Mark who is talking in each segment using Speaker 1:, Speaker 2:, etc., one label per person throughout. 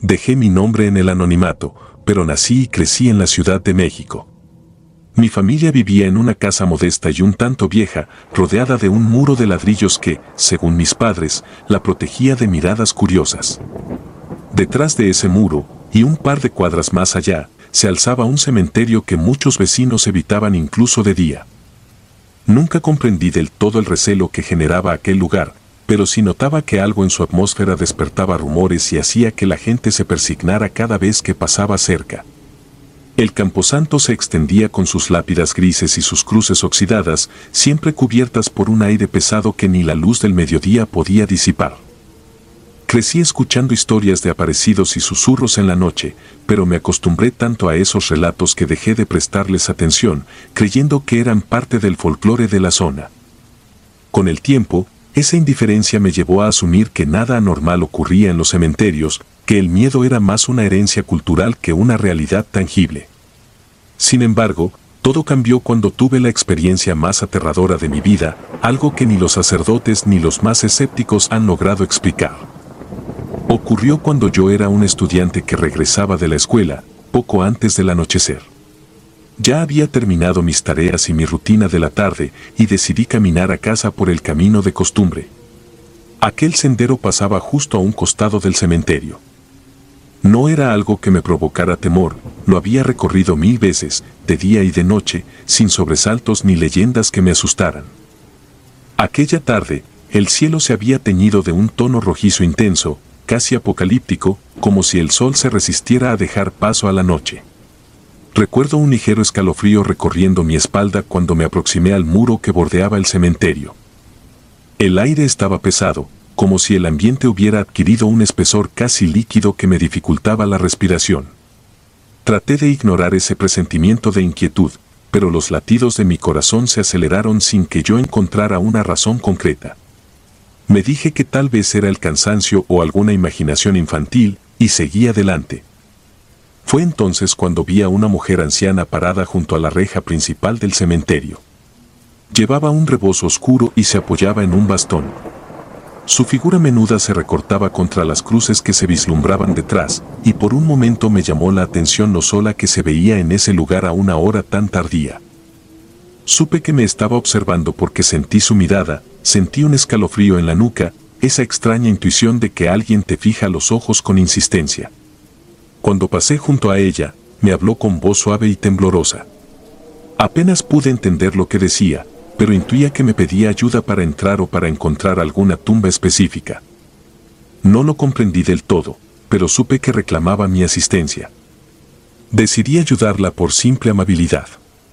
Speaker 1: Dejé mi nombre en el anonimato, pero nací y crecí en la Ciudad de México. Mi familia vivía en una casa modesta y un tanto vieja, rodeada de un muro de ladrillos que, según mis padres, la protegía de miradas curiosas. Detrás de ese muro, y un par de cuadras más allá, se alzaba un cementerio que muchos vecinos evitaban incluso de día. Nunca comprendí del todo el recelo que generaba aquel lugar, pero sí notaba que algo en su atmósfera despertaba rumores y hacía que la gente se persignara cada vez que pasaba cerca. El camposanto se extendía con sus lápidas grises y sus cruces oxidadas, siempre cubiertas por un aire pesado que ni la luz del mediodía podía disipar. Crecí escuchando historias de aparecidos y susurros en la noche, pero me acostumbré tanto a esos relatos que dejé de prestarles atención, creyendo que eran parte del folclore de la zona. Con el tiempo, esa indiferencia me llevó a asumir que nada anormal ocurría en los cementerios, que el miedo era más una herencia cultural que una realidad tangible. Sin embargo, todo cambió cuando tuve la experiencia más aterradora de mi vida, algo que ni los sacerdotes ni los más escépticos han logrado explicar. Ocurrió cuando yo era un estudiante que regresaba de la escuela, poco antes del anochecer. Ya había terminado mis tareas y mi rutina de la tarde y decidí caminar a casa por el camino de costumbre. Aquel sendero pasaba justo a un costado del cementerio. No era algo que me provocara temor, lo había recorrido 1000 veces, de día y de noche, sin sobresaltos ni leyendas que me asustaran. Aquella tarde, el cielo se había teñido de un tono rojizo intenso, casi apocalíptico, como si el sol se resistiera a dejar paso a la noche. Recuerdo un ligero escalofrío recorriendo mi espalda cuando me aproximé al muro que bordeaba el cementerio. El aire estaba pesado, como si el ambiente hubiera adquirido un espesor casi líquido que me dificultaba la respiración. Traté de ignorar ese presentimiento de inquietud, pero los latidos de mi corazón se aceleraron sin que yo encontrara una razón concreta. Me dije que tal vez era el cansancio o alguna imaginación infantil, y seguí adelante. Fue entonces cuando vi a una mujer anciana parada junto a la reja principal del cementerio. Llevaba un rebozo oscuro y se apoyaba en un bastón. Su figura menuda se recortaba contra las cruces que se vislumbraban detrás, y por un momento me llamó la atención lo sola que se veía en ese lugar a una hora tan tardía. Supe que me estaba observando porque sentí su mirada, sentí un escalofrío en la nuca, esa extraña intuición de que alguien te fija los ojos con insistencia. Cuando pasé junto a ella, me habló con voz suave y temblorosa. Apenas pude entender lo que decía, pero intuía que me pedía ayuda para entrar o para encontrar alguna tumba específica. No lo comprendí del todo, pero supe que reclamaba mi asistencia. Decidí ayudarla por simple amabilidad.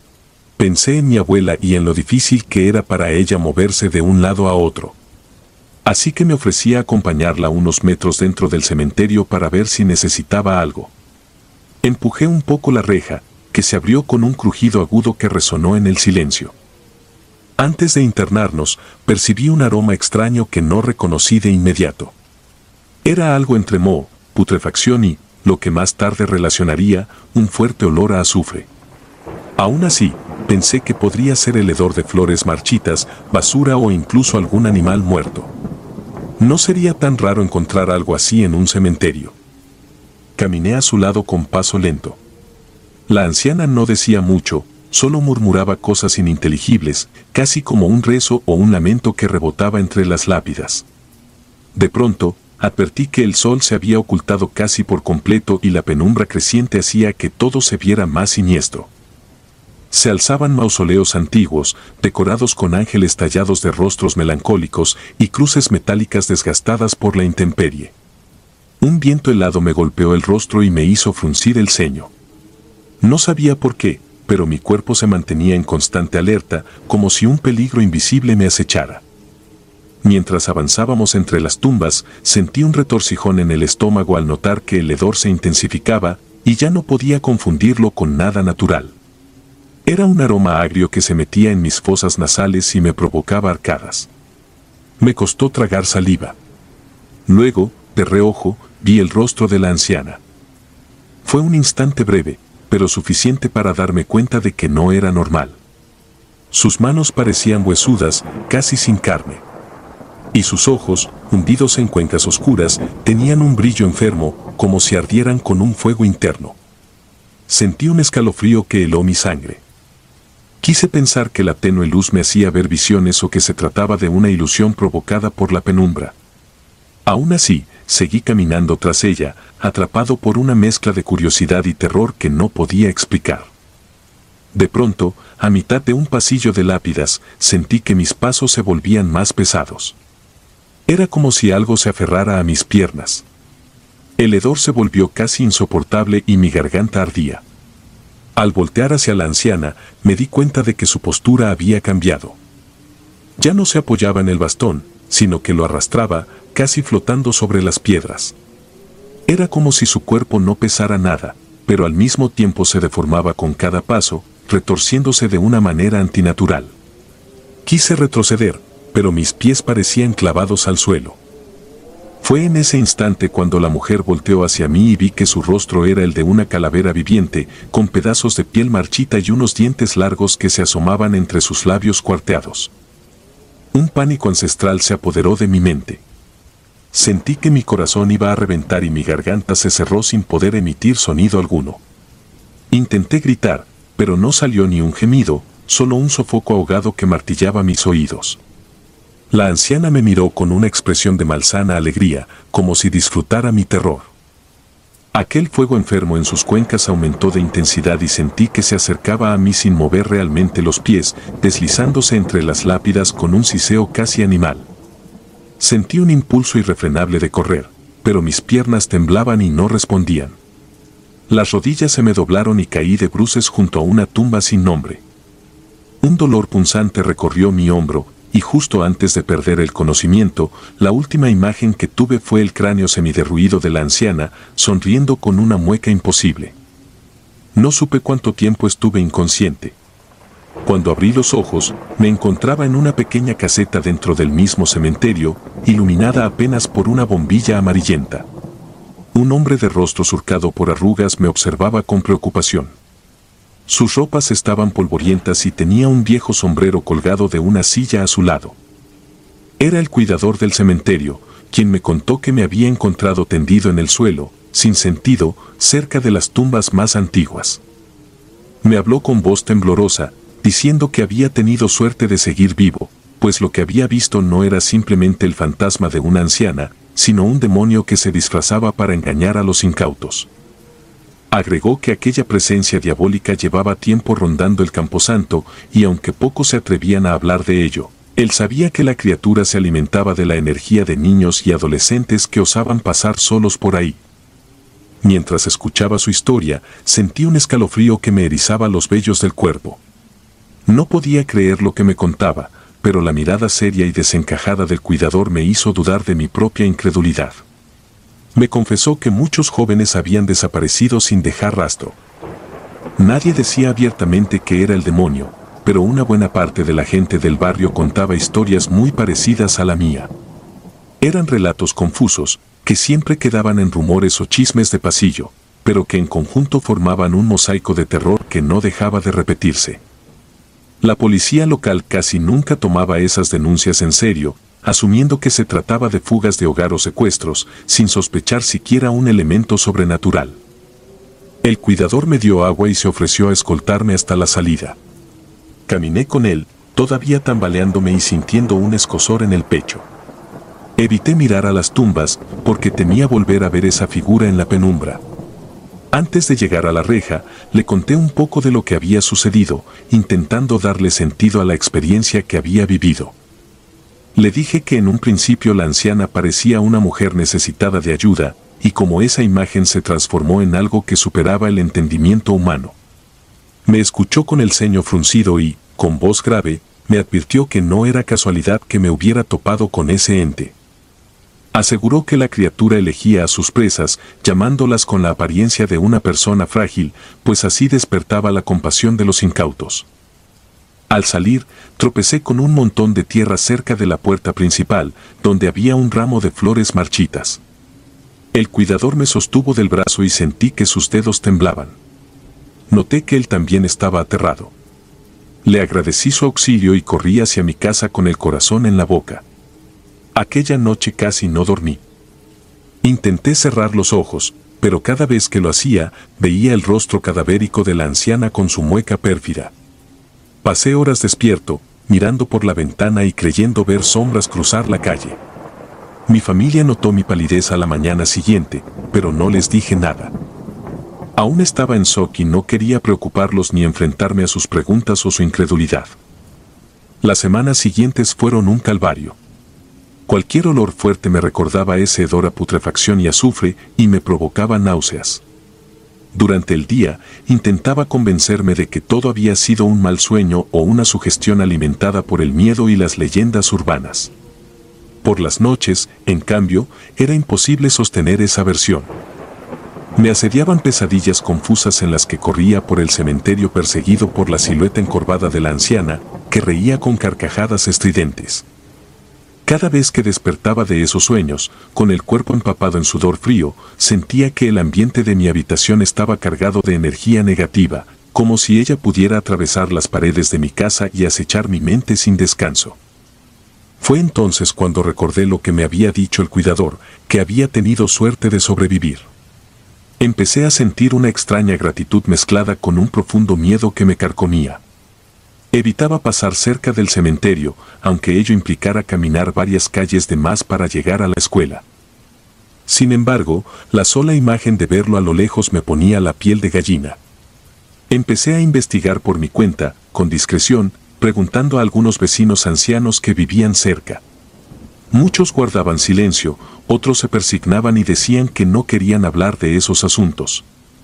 Speaker 1: Pensé en mi abuela y en lo difícil que era para ella moverse de un lado a otro. Así que me ofrecí a acompañarla unos metros dentro del cementerio para ver si necesitaba algo. Empujé un poco la reja, que se abrió con un crujido agudo que resonó en el silencio. Antes de internarnos, percibí un aroma extraño que no reconocí de inmediato. Era algo entre moho, putrefacción y, lo que más tarde relacionaría, un fuerte olor a azufre. Aún así, pensé que podría ser el hedor de flores marchitas, basura o incluso algún animal muerto. No sería tan raro encontrar algo así en un cementerio. Caminé a su lado con paso lento. La anciana no decía mucho, solo murmuraba cosas ininteligibles, casi como un rezo o un lamento que rebotaba entre las lápidas. De pronto, advertí que el sol se había ocultado casi por completo y la penumbra creciente hacía que todo se viera más siniestro. Se alzaban mausoleos antiguos, decorados con ángeles tallados de rostros melancólicos y cruces metálicas desgastadas por la intemperie. Un viento helado me golpeó el rostro y me hizo fruncir el ceño. No sabía por qué, pero mi cuerpo se mantenía en constante alerta, como si un peligro invisible me acechara. Mientras avanzábamos entre las tumbas, sentí un retorcijón en el estómago al notar que el hedor se intensificaba, y ya no podía confundirlo con nada natural. Era un aroma agrio que se metía en mis fosas nasales y me provocaba arcadas. Me costó tragar saliva. Luego, de reojo, vi el rostro de la anciana. Fue un instante breve, pero suficiente para darme cuenta de que no era normal. Sus manos parecían huesudas, casi sin carne. Y sus ojos, hundidos en cuencas oscuras, tenían un brillo enfermo, como si ardieran con un fuego interno. Sentí un escalofrío que heló mi sangre. Quise pensar que la tenue luz me hacía ver visiones o que se trataba de una ilusión provocada por la penumbra. Aún así, seguí caminando tras ella, atrapado por una mezcla de curiosidad y terror que no podía explicar. De pronto, a mitad de un pasillo de lápidas, sentí que mis pasos se volvían más pesados. Era como si algo se aferrara a mis piernas. El hedor se volvió casi insoportable y mi garganta ardía. Al voltear hacia la anciana, me di cuenta de que su postura había cambiado. Ya no se apoyaba en el bastón, sino que lo arrastraba, casi flotando sobre las piedras. Era como si su cuerpo no pesara nada, pero al mismo tiempo se deformaba con cada paso, retorciéndose de una manera antinatural. Quise retroceder, pero mis pies parecían clavados al suelo. Fue en ese instante cuando la mujer volteó hacia mí y vi que su rostro era el de una calavera viviente, con pedazos de piel marchita y unos dientes largos que se asomaban entre sus labios cuarteados. Un pánico ancestral se apoderó de mi mente. Sentí que mi corazón iba a reventar y mi garganta se cerró sin poder emitir sonido alguno. Intenté gritar, pero no salió ni un gemido, solo un sofoco ahogado que martillaba mis oídos. La anciana me miró con una expresión de malsana alegría, como si disfrutara mi terror. Aquel fuego enfermo en sus cuencas aumentó de intensidad y sentí que se acercaba a mí sin mover realmente los pies, deslizándose entre las lápidas con un siseo casi animal. Sentí un impulso irrefrenable de correr, pero mis piernas temblaban y no respondían. Las rodillas se me doblaron y caí de bruces junto a una tumba sin nombre. Un dolor punzante recorrió mi hombro, y justo antes de perder el conocimiento, la última imagen que tuve fue el cráneo semiderruido de la anciana, sonriendo con una mueca imposible. No supe cuánto tiempo estuve inconsciente. Cuando abrí los ojos, me encontraba en una pequeña caseta dentro del mismo cementerio, iluminada apenas por una bombilla amarillenta. Un hombre de rostro surcado por arrugas me observaba con preocupación. Sus ropas estaban polvorientas y tenía un viejo sombrero colgado de una silla a su lado. Era el cuidador del cementerio, quien me contó que me había encontrado tendido en el suelo, sin sentido, cerca de las tumbas más antiguas. Me habló con voz temblorosa, diciendo que había tenido suerte de seguir vivo, pues lo que había visto no era simplemente el fantasma de una anciana, sino un demonio que se disfrazaba para engañar a los incautos. Agregó que aquella presencia diabólica llevaba tiempo rondando el camposanto y aunque pocos se atrevían a hablar de ello, él sabía que la criatura se alimentaba de la energía de niños y adolescentes que osaban pasar solos por ahí. Mientras escuchaba su historia, sentí un escalofrío que me erizaba los vellos del cuerpo. No podía creer lo que me contaba, pero la mirada seria y desencajada del cuidador me hizo dudar de mi propia incredulidad. Me confesó que muchos jóvenes habían desaparecido sin dejar rastro. Nadie decía abiertamente que era el demonio, pero una buena parte de la gente del barrio contaba historias muy parecidas a la mía. Eran relatos confusos, que siempre quedaban en rumores o chismes de pasillo, pero que en conjunto formaban un mosaico de terror que no dejaba de repetirse. La policía local casi nunca tomaba esas denuncias en serio, asumiendo que se trataba de fugas de hogar o secuestros, sin sospechar siquiera un elemento sobrenatural. El cuidador me dio agua y se ofreció a escoltarme hasta la salida. Caminé con él, todavía tambaleándome y sintiendo un escozor en el pecho. Evité mirar a las tumbas, porque temía volver a ver esa figura en la penumbra. Antes de llegar a la reja, le conté un poco de lo que había sucedido, intentando darle sentido a la experiencia que había vivido. Le dije que en un principio la anciana parecía una mujer necesitada de ayuda, y como esa imagen se transformó en algo que superaba el entendimiento humano. Me escuchó con el ceño fruncido y, con voz grave, me advirtió que no era casualidad que me hubiera topado con ese ente. Aseguró que la criatura elegía a sus presas, llamándolas con la apariencia de una persona frágil, pues así despertaba la compasión de los incautos. Al salir, tropecé con un montón de tierra cerca de la puerta principal, donde había un ramo de flores marchitas. El cuidador me sostuvo del brazo y sentí que sus dedos temblaban. Noté que él también estaba aterrado. Le agradecí su auxilio y corrí hacia mi casa con el corazón en la boca. Aquella noche casi no dormí. Intenté cerrar los ojos, pero cada vez que lo hacía, veía el rostro cadavérico de la anciana con su mueca pérfida. Pasé horas despierto, mirando por la ventana y creyendo ver sombras cruzar la calle. Mi familia notó mi palidez a la mañana siguiente, pero no les dije nada. Aún estaba en shock y no quería preocuparlos ni enfrentarme a sus preguntas o su incredulidad. Las semanas siguientes fueron un calvario. Cualquier olor fuerte me recordaba ese hedor a putrefacción y azufre y me provocaba náuseas. Durante el día, intentaba convencerme de que todo había sido un mal sueño o una sugestión alimentada por el miedo y las leyendas urbanas. Por las noches, en cambio, era imposible sostener esa versión. Me asediaban pesadillas confusas en las que corría por el cementerio perseguido por la silueta encorvada de la anciana, que reía con carcajadas estridentes. Cada vez que despertaba de esos sueños, con el cuerpo empapado en sudor frío, sentía que el ambiente de mi habitación estaba cargado de energía negativa, como si ella pudiera atravesar las paredes de mi casa y acechar mi mente sin descanso. Fue entonces cuando recordé lo que me había dicho el cuidador, que había tenido suerte de sobrevivir. Empecé a sentir una extraña gratitud mezclada con un profundo miedo que me carcomía. Evitaba pasar cerca del cementerio, aunque ello implicara caminar varias calles de más para llegar a la escuela. Sin embargo, la sola imagen de verlo a lo lejos me ponía la piel de gallina. Empecé a investigar por mi cuenta, con discreción, preguntando a algunos vecinos ancianos que vivían cerca. Muchos guardaban silencio, otros se persignaban y decían que no querían hablar de esos asuntos.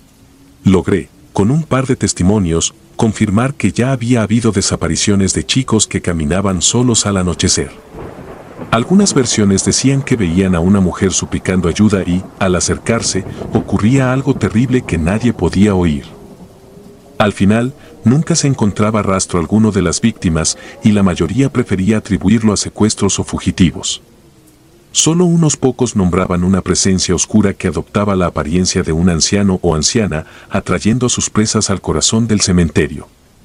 Speaker 1: Logré, con un par de testimonios, confirmar que ya había habido desapariciones de chicos que caminaban solos al anochecer. Algunas versiones decían que veían a una mujer suplicando ayuda y, al acercarse, ocurría algo terrible que nadie podía oír. Al final, nunca se encontraba rastro alguno de las víctimas y la mayoría prefería atribuirlo a secuestros o fugitivos. Solo unos pocos nombraban una presencia oscura que adoptaba la apariencia de un anciano o anciana, atrayendo a sus presas al corazón del cementerio.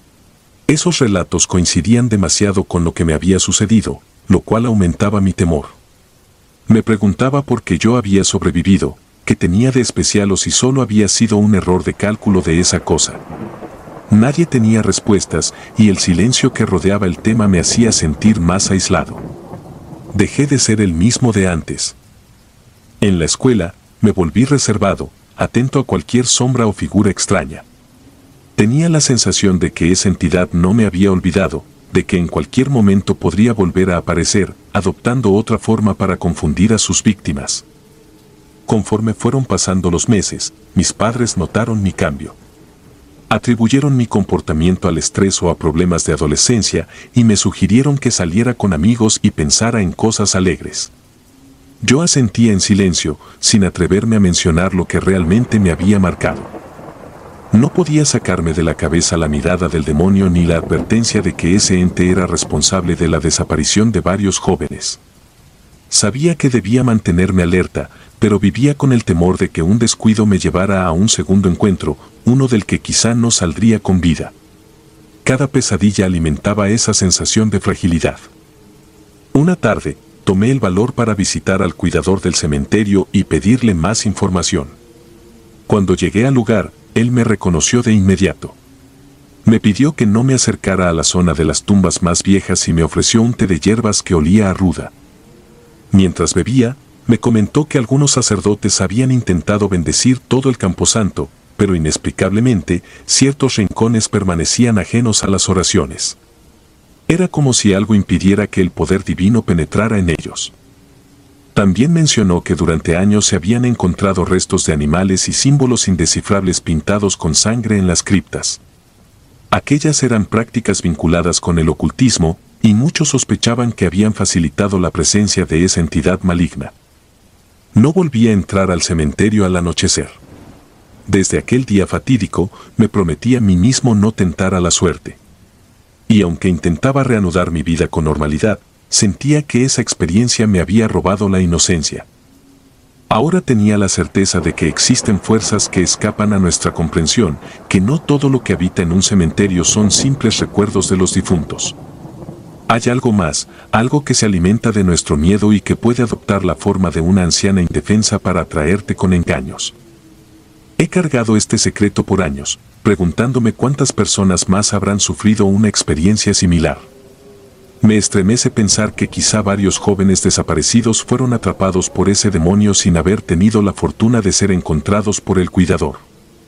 Speaker 1: Esos relatos coincidían demasiado con lo que me había sucedido, lo cual aumentaba mi temor. Me preguntaba por qué yo había sobrevivido, qué tenía de especial o si solo había sido un error de cálculo de esa cosa. Nadie tenía respuestas y el silencio que rodeaba el tema me hacía sentir más aislado. Dejé de ser el mismo de antes. En la escuela, me volví reservado, atento a cualquier sombra o figura extraña. Tenía la sensación de que esa entidad no me había olvidado, de que en cualquier momento podría volver a aparecer, adoptando otra forma para confundir a sus víctimas. Conforme fueron pasando los meses, mis padres notaron mi cambio. Atribuyeron mi comportamiento al estrés o a problemas de adolescencia y me sugirieron que saliera con amigos y pensara en cosas alegres. Yo asentía en silencio, sin atreverme a mencionar lo que realmente me había marcado. No podía sacarme de la cabeza la mirada del demonio ni la advertencia de que ese ente era responsable de la desaparición de varios jóvenes. Sabía que debía mantenerme alerta, pero vivía con el temor de que un descuido me llevara a un segundo encuentro, uno del que quizá no saldría con vida. Cada pesadilla alimentaba esa sensación de fragilidad. Una tarde, tomé el valor para visitar al cuidador del cementerio y pedirle más información. Cuando llegué al lugar, él me reconoció de inmediato. Me pidió que no me acercara a la zona de las tumbas más viejas y me ofreció un té de hierbas que olía a ruda. Mientras bebía, me comentó que algunos sacerdotes habían intentado bendecir todo el camposanto, pero inexplicablemente, ciertos rincones permanecían ajenos a las oraciones. Era como si algo impidiera que el poder divino penetrara en ellos. También mencionó que durante años se habían encontrado restos de animales y símbolos indescifrables pintados con sangre en las criptas. Aquellas eran prácticas vinculadas con el ocultismo, y muchos sospechaban que habían facilitado la presencia de esa entidad maligna. No volví a entrar al cementerio al anochecer. Desde aquel día fatídico, me prometí a mí mismo no tentar a la suerte. Y aunque intentaba reanudar mi vida con normalidad, sentía que esa experiencia me había robado la inocencia. Ahora tenía la certeza de que existen fuerzas que escapan a nuestra comprensión, que no todo lo que habita en un cementerio son simples recuerdos de los difuntos. Hay algo más, algo que se alimenta de nuestro miedo y que puede adoptar la forma de una anciana indefensa para atraerte con engaños. He cargado este secreto por años, preguntándome cuántas personas más habrán sufrido una experiencia similar. Me estremece pensar que quizá varios jóvenes desaparecidos fueron atrapados por ese demonio sin haber tenido la fortuna de ser encontrados por el cuidador.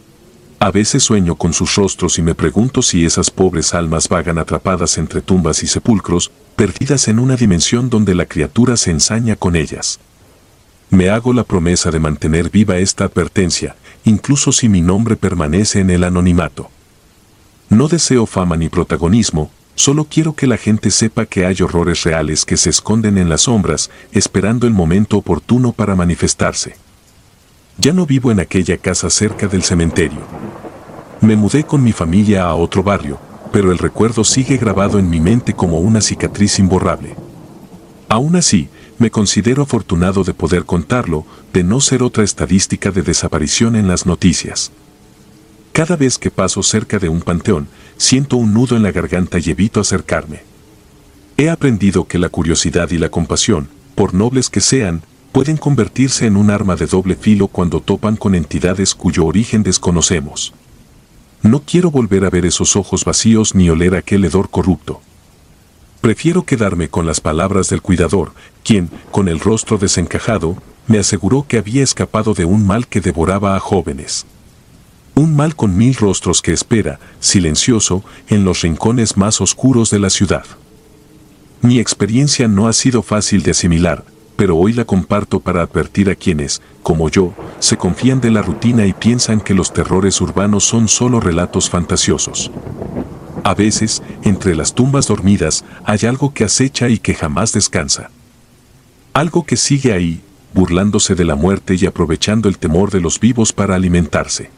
Speaker 1: A veces sueño con sus rostros y me pregunto si esas pobres almas vagan atrapadas entre tumbas y sepulcros, perdidas en una dimensión donde la criatura se ensaña con ellas. Me hago la promesa de mantener viva esta advertencia, incluso si mi nombre permanece en el anonimato. No deseo fama ni protagonismo, solo quiero que la gente sepa que hay horrores reales que se esconden en las sombras, esperando el momento oportuno para manifestarse. Ya no vivo en aquella casa cerca del cementerio. Me mudé con mi familia a otro barrio, pero el recuerdo sigue grabado en mi mente como una cicatriz imborrable. Aún así, me considero afortunado de poder contarlo, de no ser otra estadística de desaparición en las noticias. Cada vez que paso cerca de un panteón, siento un nudo en la garganta y evito acercarme. He aprendido que la curiosidad y la compasión, por nobles que sean, pueden convertirse en un arma de doble filo cuando topan con entidades cuyo origen desconocemos. No quiero volver a ver esos ojos vacíos ni oler aquel hedor corrupto. Prefiero quedarme con las palabras del cuidador, quien, con el rostro desencajado, me aseguró que había escapado de un mal que devoraba a jóvenes. Un mal con 1000 rostros que espera, silencioso, en los rincones más oscuros de la ciudad. Mi experiencia no ha sido fácil de asimilar, pero hoy la comparto para advertir a quienes, como yo, se confían de la rutina y piensan que los terrores urbanos son solo relatos fantasiosos. A veces, entre las tumbas dormidas, hay algo que acecha y que jamás descansa. Algo que sigue ahí, burlándose de la muerte y aprovechando el temor de los vivos para alimentarse.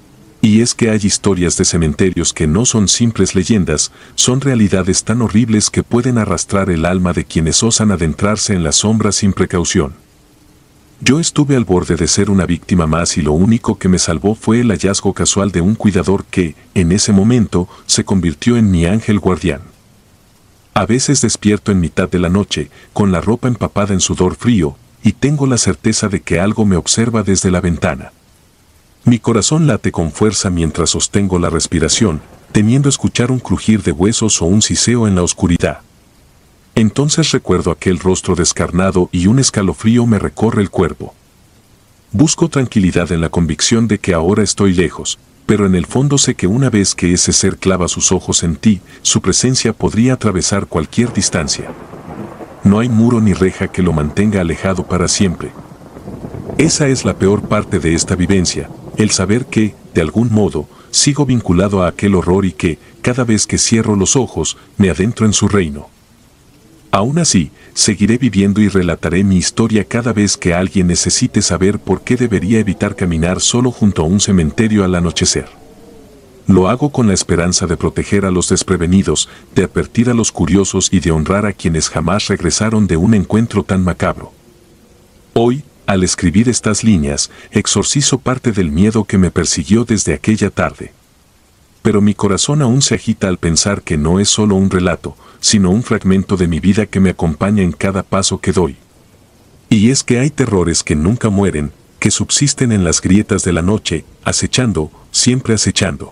Speaker 1: Y es que hay historias de cementerios que no son simples leyendas, son realidades tan horribles que pueden arrastrar el alma de quienes osan adentrarse en las sombras sin precaución. Yo estuve al borde de ser una víctima más y lo único que me salvó fue el hallazgo casual de un cuidador que, en ese momento, se convirtió en mi ángel guardián. A veces despierto en mitad de la noche, con la ropa empapada en sudor frío, y tengo la certeza de que algo me observa desde la ventana. Mi corazón late con fuerza mientras sostengo la respiración, temiendo escuchar un crujir de huesos o un siseo en la oscuridad. Entonces recuerdo aquel rostro descarnado y un escalofrío me recorre el cuerpo. Busco tranquilidad en la convicción de que ahora estoy lejos, pero en el fondo sé que una vez que ese ser clava sus ojos en ti, su presencia podría atravesar cualquier distancia. No hay muro ni reja que lo mantenga alejado para siempre. Esa es la peor parte de esta vivencia, el saber que, de algún modo, sigo vinculado a aquel horror y que, cada vez que cierro los ojos, me adentro en su reino. Aún así, seguiré viviendo y relataré mi historia cada vez que alguien necesite saber por qué debería evitar caminar solo junto a un cementerio al anochecer. Lo hago con la esperanza de proteger a los desprevenidos, de advertir a los curiosos y de honrar a quienes jamás regresaron de un encuentro tan macabro. Hoy, al escribir estas líneas, exorcizo parte del miedo que me persiguió desde aquella tarde. Pero mi corazón aún se agita al pensar que no es solo un relato, sino un fragmento de mi vida que me acompaña en cada paso que doy. Y es que hay terrores que nunca mueren, que subsisten en las grietas de la noche, acechando, siempre acechando.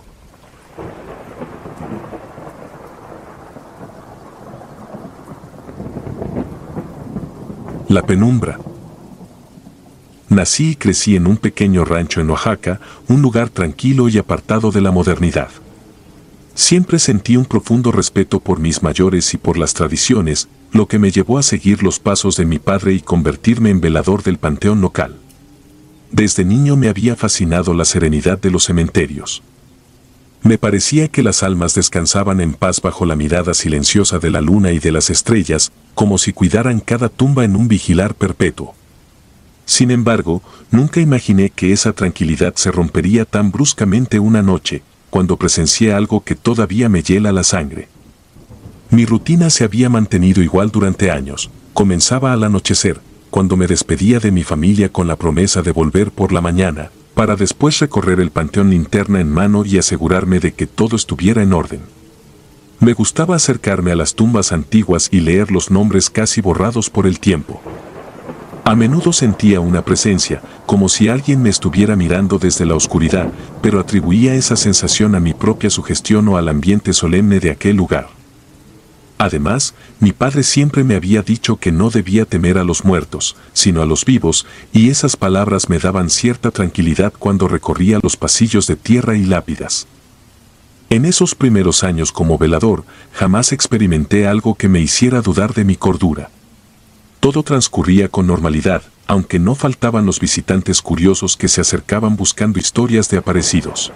Speaker 1: La penumbra. Nací y crecí en un pequeño rancho en Oaxaca, un lugar tranquilo y apartado de la modernidad. Siempre sentí un profundo respeto por mis mayores y por las tradiciones, lo que me llevó a seguir los pasos de mi padre y convertirme en velador del panteón local. Desde niño me había fascinado la serenidad de los cementerios. Me parecía que las almas descansaban en paz bajo la mirada silenciosa de la luna y de las estrellas, como si cuidaran cada tumba en un vigilar perpetuo. Sin embargo, nunca imaginé que esa tranquilidad se rompería tan bruscamente una noche, cuando presencié algo que todavía me hiela la sangre. Mi rutina se había mantenido igual durante años. Comenzaba al anochecer, cuando me despedía de mi familia con la promesa de volver por la mañana, para después recorrer el panteón linterna en mano y asegurarme de que todo estuviera en orden. Me gustaba acercarme a las tumbas antiguas y leer los nombres casi borrados por el tiempo. A menudo sentía una presencia, como si alguien me estuviera mirando desde la oscuridad, pero atribuía esa sensación a mi propia sugestión o al ambiente solemne de aquel lugar. Además, mi padre siempre me había dicho que no debía temer a los muertos, sino a los vivos, y esas palabras me daban cierta tranquilidad cuando recorría los pasillos de tierra y lápidas. En esos primeros años como velador, jamás experimenté algo que me hiciera dudar de mi cordura. Todo transcurría con normalidad, aunque no faltaban los visitantes curiosos que se acercaban buscando historias de aparecidos.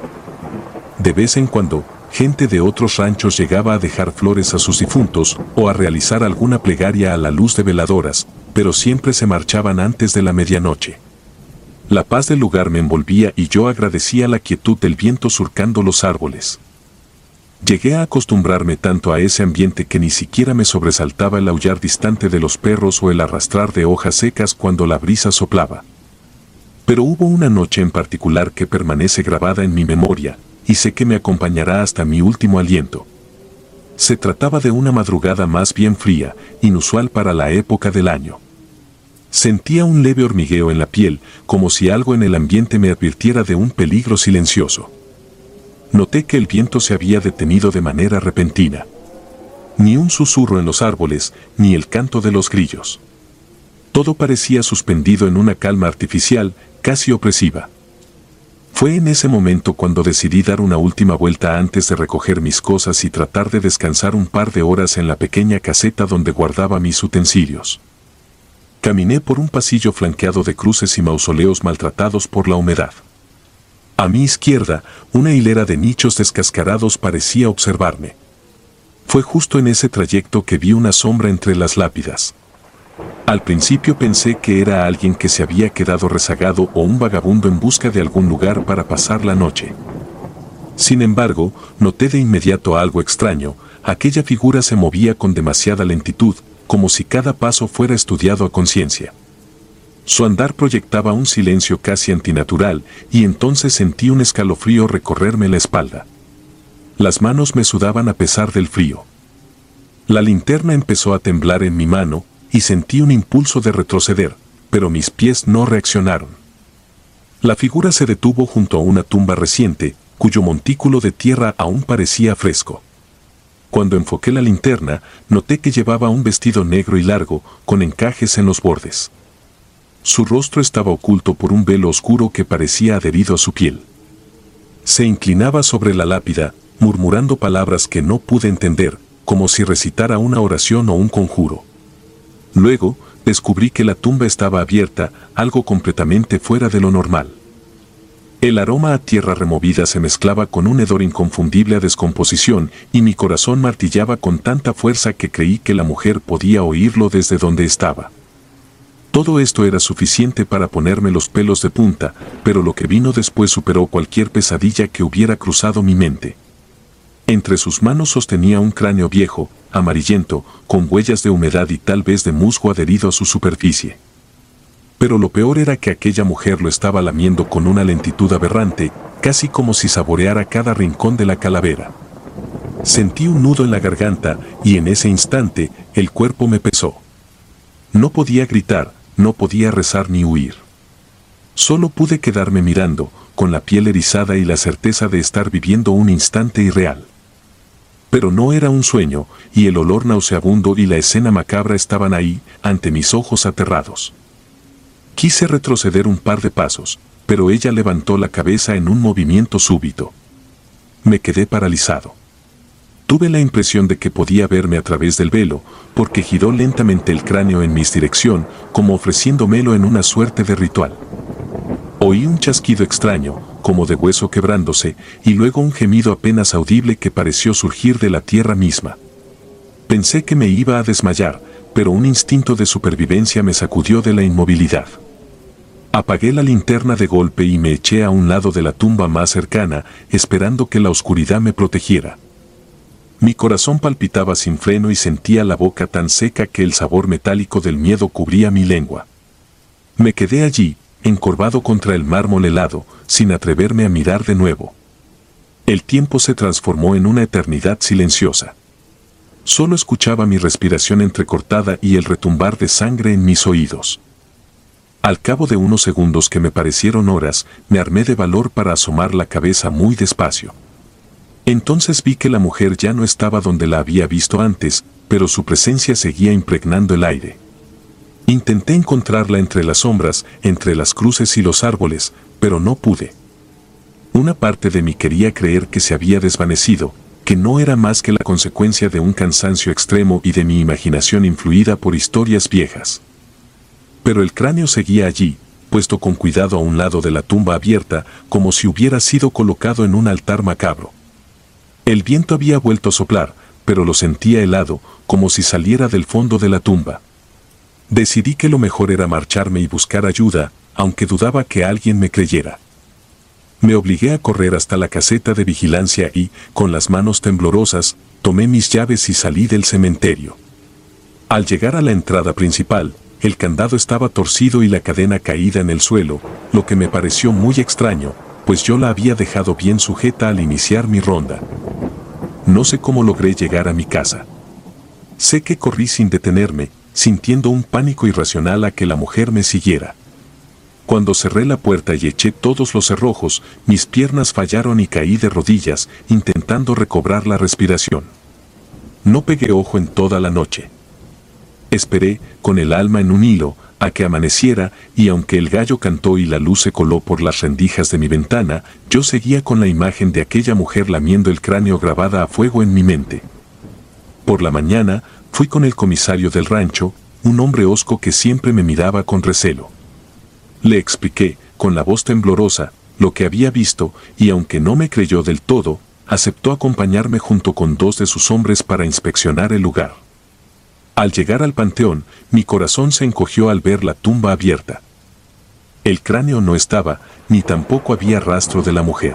Speaker 1: De vez en cuando, gente de otros ranchos llegaba a dejar flores a sus difuntos o a realizar alguna plegaria a la luz de veladoras, pero siempre se marchaban antes de la medianoche. La paz del lugar me envolvía y yo agradecía la quietud del viento surcando los árboles. Llegué a acostumbrarme tanto a ese ambiente que ni siquiera me sobresaltaba el aullar distante de los perros o el arrastrar de hojas secas cuando la brisa soplaba. Pero hubo una noche en particular que permanece grabada en mi memoria, y sé que me acompañará hasta mi último aliento. Se trataba de una madrugada más bien fría, inusual para la época del año. Sentía un leve hormigueo en la piel, como si algo en el ambiente me advirtiera de un peligro silencioso. Noté que el viento se había detenido de manera repentina. Ni un susurro en los árboles, ni el canto de los grillos. Todo parecía suspendido en una calma artificial, casi opresiva. Fue en ese momento cuando decidí dar una última vuelta antes de recoger mis cosas y tratar de descansar un par de horas en la pequeña caseta donde guardaba mis utensilios. Caminé por un pasillo flanqueado de cruces y mausoleos maltratados por la humedad. A mi izquierda, una hilera de nichos descascarados parecía observarme. Fue justo en ese trayecto que vi una sombra entre las lápidas. Al principio pensé que era alguien que se había quedado rezagado o un vagabundo en busca de algún lugar para pasar la noche. Sin embargo, noté de inmediato algo extraño. Aquella figura se movía con demasiada lentitud, como si cada paso fuera estudiado a conciencia. Su andar proyectaba un silencio casi antinatural, y entonces sentí un escalofrío recorrerme la espalda. Las manos me sudaban a pesar del frío. La linterna empezó a temblar en mi mano, y sentí un impulso de retroceder, pero mis pies no reaccionaron. La figura se detuvo junto a una tumba reciente, cuyo montículo de tierra aún parecía fresco. Cuando enfoqué la linterna, noté que llevaba un vestido negro y largo, con encajes en los bordes. Su rostro estaba oculto por un velo oscuro que parecía adherido a su piel. Se inclinaba sobre la lápida, murmurando palabras que no pude entender, como si recitara una oración o un conjuro. Luego, descubrí que la tumba estaba abierta, algo completamente fuera de lo normal. El aroma a tierra removida se mezclaba con un hedor inconfundible a descomposición, y mi corazón martillaba con tanta fuerza que creí que la mujer podía oírlo desde donde estaba. Todo esto era suficiente para ponerme los pelos de punta, pero lo que vino después superó cualquier pesadilla que hubiera cruzado mi mente. Entre sus manos sostenía un cráneo viejo, amarillento, con huellas de humedad y tal vez de musgo adherido a su superficie. Pero lo peor era que aquella mujer lo estaba lamiendo con una lentitud aberrante, casi como si saboreara cada rincón de la calavera. Sentí un nudo en la garganta, y en ese instante, el cuerpo me pesó. No podía gritar, no podía rezar ni huir. Solo pude quedarme mirando, con la piel erizada y la certeza de estar viviendo un instante irreal. Pero no era un sueño, y el olor nauseabundo y la escena macabra estaban ahí, ante mis ojos aterrados. Quise retroceder un par de pasos, pero ella levantó la cabeza en un movimiento súbito. Me quedé paralizado. Tuve la impresión de que podía verme a través del velo, porque giró lentamente el cráneo en mi dirección, como ofreciéndomelo en una suerte de ritual. Oí un chasquido extraño, como de hueso quebrándose, y luego un gemido apenas audible que pareció surgir de la tierra misma. Pensé que me iba a desmayar, pero un instinto de supervivencia me sacudió de la inmovilidad. Apagué la linterna de golpe y me eché a un lado de la tumba más cercana, esperando que la oscuridad me protegiera. Mi corazón palpitaba sin freno y sentía la boca tan seca que el sabor metálico del miedo cubría mi lengua. Me quedé allí, encorvado contra el mármol helado, sin atreverme a mirar de nuevo. El tiempo se transformó en una eternidad silenciosa. Solo escuchaba mi respiración entrecortada y el retumbar de sangre en mis oídos. Al cabo de unos segundos que me parecieron horas, me armé de valor para asomar la cabeza muy despacio. Entonces vi que la mujer ya no estaba donde la había visto antes, pero su presencia seguía impregnando el aire. Intenté encontrarla entre las sombras, entre las cruces y los árboles, pero no pude. Una parte de mí quería creer que se había desvanecido, que no era más que la consecuencia de un cansancio extremo y de mi imaginación influida por historias viejas. Pero el cráneo seguía allí, puesto con cuidado a un lado de la tumba abierta, como si hubiera sido colocado en un altar macabro. El viento había vuelto a soplar, pero lo sentía helado, como si saliera del fondo de la tumba. Decidí que lo mejor era marcharme y buscar ayuda, aunque dudaba que alguien me creyera. Me obligué a correr hasta la caseta de vigilancia y, con las manos temblorosas, tomé mis llaves y salí del cementerio. Al llegar a la entrada principal, el candado estaba torcido y la cadena caída en el suelo, lo que me pareció muy extraño, pues yo la había dejado bien sujeta al iniciar mi ronda. No sé cómo logré llegar a mi casa. Sé que corrí sin detenerme, sintiendo un pánico irracional a que la mujer me siguiera. Cuando cerré la puerta y eché todos los cerrojos, mis piernas fallaron y caí de rodillas, intentando recobrar la respiración. No pegué ojo en toda la noche. Esperé, con el alma en un hilo, a que amaneciera, y aunque el gallo cantó y la luz se coló por las rendijas de mi ventana, yo seguía con la imagen de aquella mujer lamiendo el cráneo grabada a fuego en mi mente. Por la mañana, fui con el comisario del rancho, un hombre hosco que siempre me miraba con recelo. Le expliqué, con la voz temblorosa, lo que había visto, y aunque no me creyó del todo, aceptó acompañarme junto con 2 de sus hombres para inspeccionar el lugar. Al llegar al panteón, mi corazón se encogió al ver la tumba abierta. El cráneo no estaba, ni tampoco había rastro de la mujer.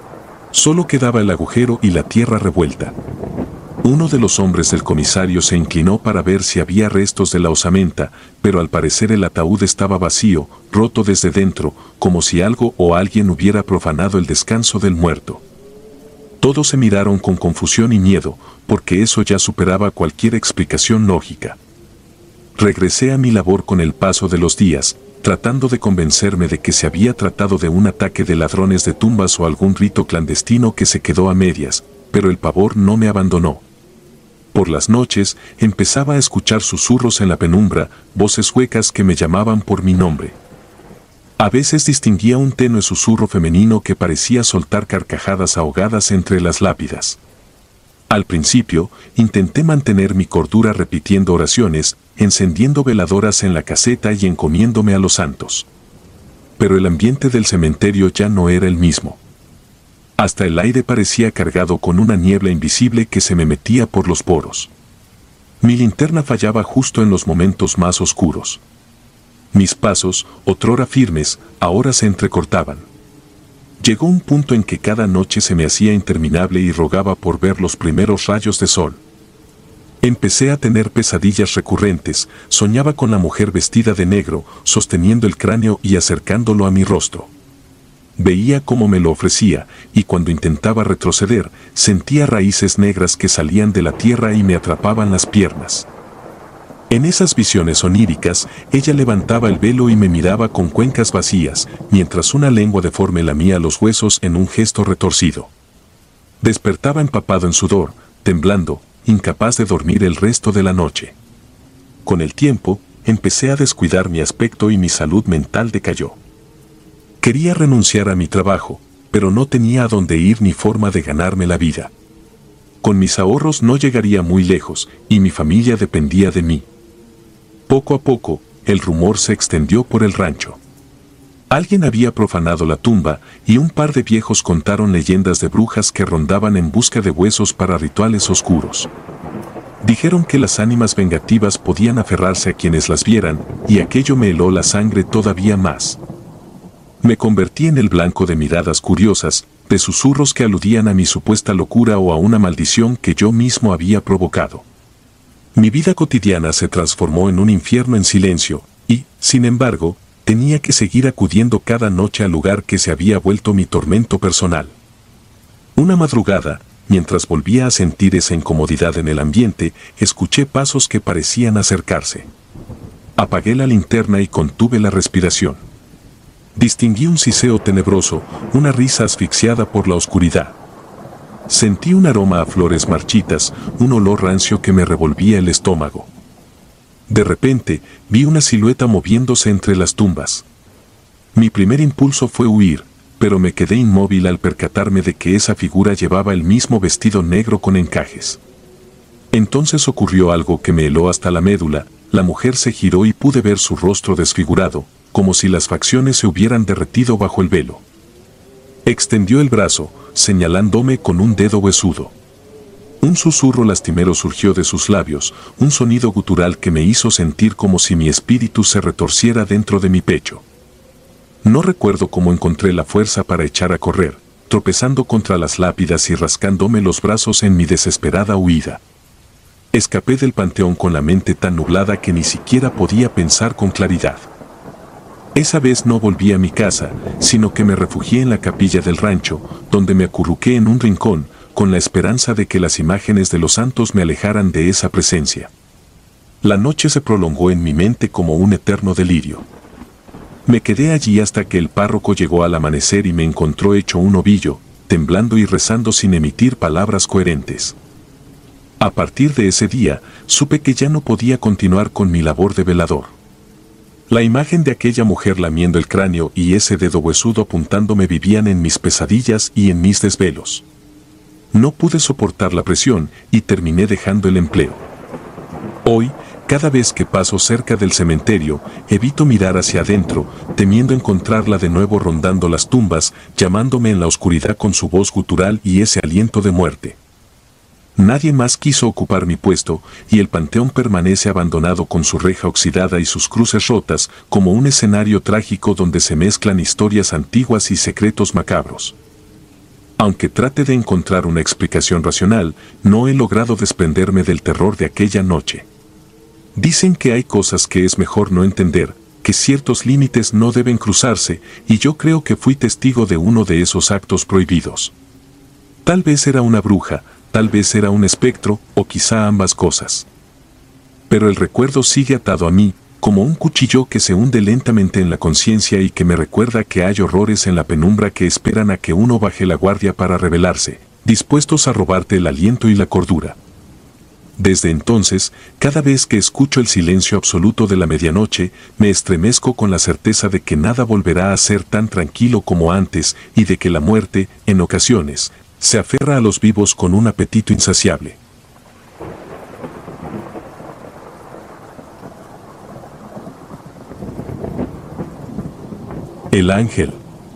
Speaker 1: Solo quedaba el agujero y la tierra revuelta. Uno de los hombres del comisario se inclinó para ver si había restos de la osamenta, pero al parecer el ataúd estaba vacío, roto desde dentro, como si algo o alguien hubiera profanado el descanso del muerto. Todos se miraron con confusión y miedo, porque eso ya superaba cualquier explicación lógica. Regresé a mi labor con el paso de los días, tratando de convencerme de que se había tratado de un ataque de ladrones de tumbas o algún rito clandestino que se quedó a medias, pero el pavor no me abandonó. Por las noches, empezaba a escuchar susurros en la penumbra, voces huecas que me llamaban por mi nombre. A veces distinguía un tenue susurro femenino que parecía soltar carcajadas ahogadas entre las lápidas. Al principio, intenté mantener mi cordura repitiendo oraciones, encendiendo veladoras en la caseta y encomiéndome a los santos. Pero el ambiente del cementerio ya no era el mismo. Hasta el aire parecía cargado con una niebla invisible que se me metía por los poros. Mi linterna fallaba justo en los momentos más oscuros. Mis pasos, otrora firmes, ahora se entrecortaban. Llegó un punto en que cada noche se me hacía interminable y rogaba por ver los primeros rayos de sol. Empecé a tener pesadillas recurrentes, soñaba con la mujer vestida de negro, sosteniendo el cráneo y acercándolo a mi rostro. Veía cómo me lo ofrecía, y cuando intentaba retroceder, sentía raíces negras que salían de la tierra y me atrapaban las piernas. En esas visiones oníricas, ella levantaba el velo y me miraba con cuencas vacías, mientras una lengua deforme lamía los huesos en un gesto retorcido. Despertaba empapado en sudor, temblando, incapaz de dormir el resto de la noche. Con el tiempo, empecé a descuidar mi aspecto y mi salud mental decayó. Quería renunciar a mi trabajo, pero no tenía a dónde ir ni forma de ganarme la vida. Con mis ahorros no llegaría muy lejos, y mi familia dependía de mí. Poco a poco, el rumor se extendió por el rancho. Alguien había profanado la tumba, y un par de viejos contaron leyendas de brujas que rondaban en busca de huesos para rituales oscuros. Dijeron que las ánimas vengativas podían aferrarse a quienes las vieran, y aquello me heló la sangre todavía más. Me convertí en el blanco de miradas curiosas, de susurros que aludían a mi supuesta locura o a una maldición que yo mismo había provocado. Mi vida cotidiana se transformó en un infierno en silencio, y, sin embargo, tenía que seguir acudiendo cada noche al lugar que se había vuelto mi tormento personal. Una madrugada, mientras volvía a sentir esa incomodidad en el ambiente, escuché pasos que parecían acercarse. Apagué la linterna y contuve la respiración. Distinguí un siseo tenebroso, una risa asfixiada por la oscuridad. Sentí un aroma a flores marchitas, un olor rancio que me revolvía el estómago. De repente, vi una silueta moviéndose entre las tumbas. Mi primer impulso fue huir, pero me quedé inmóvil al percatarme de que esa figura llevaba el mismo vestido negro con encajes. Entonces ocurrió algo que me heló hasta la médula. La mujer se giró y pude ver su rostro desfigurado, como si las facciones se hubieran derretido bajo el velo. Extendió el brazo, señalándome con un dedo huesudo. Un susurro lastimero surgió de sus labios, un sonido gutural que me hizo sentir como si mi espíritu se retorciera dentro de mi pecho. No recuerdo cómo encontré la fuerza para echar a correr, tropezando contra las lápidas y rascándome los brazos en mi desesperada huida. Escapé del panteón con la mente tan nublada que ni siquiera podía pensar con claridad. Esa vez no volví a mi casa, sino que me refugié en la capilla del rancho, donde me acurruqué en un rincón, con la esperanza de que las imágenes de los santos me alejaran de esa presencia. La noche se prolongó en mi mente como un eterno delirio. Me quedé allí hasta que el párroco llegó al amanecer y me encontró hecho un ovillo, temblando y rezando sin emitir palabras coherentes. A partir de ese día, supe que ya no podía continuar con mi labor de velador. La imagen de aquella mujer lamiendo el cráneo y ese dedo huesudo apuntándome vivían en mis pesadillas y en mis desvelos. No pude soportar la presión y terminé dejando el empleo. Hoy, cada vez que paso cerca del cementerio, evito mirar hacia adentro, temiendo encontrarla de nuevo rondando las tumbas, llamándome en la oscuridad con su voz gutural y ese aliento de muerte. Nadie más quiso ocupar mi puesto, y el panteón permanece abandonado con su reja oxidada y sus cruces rotas, como un escenario trágico donde se mezclan historias antiguas y secretos macabros. Aunque trate de encontrar una explicación racional, no he logrado desprenderme del terror de aquella noche. Dicen que hay cosas que es mejor no entender, que ciertos límites no deben cruzarse, y yo creo que fui testigo de uno de esos actos prohibidos. Tal vez era una bruja, tal vez era un espectro, o quizá ambas cosas. Pero el recuerdo sigue atado a mí, como un cuchillo que se hunde lentamente en la conciencia y que me recuerda que hay horrores en la penumbra que esperan a que uno baje la guardia para rebelarse, dispuestos a robarte el aliento y la cordura. Desde entonces, cada vez que escucho el silencio absoluto de la medianoche, me estremezco con la certeza de que nada volverá a ser tan tranquilo como antes y de que la muerte, en ocasiones, se aferra a los vivos con un apetito insaciable. El ángel.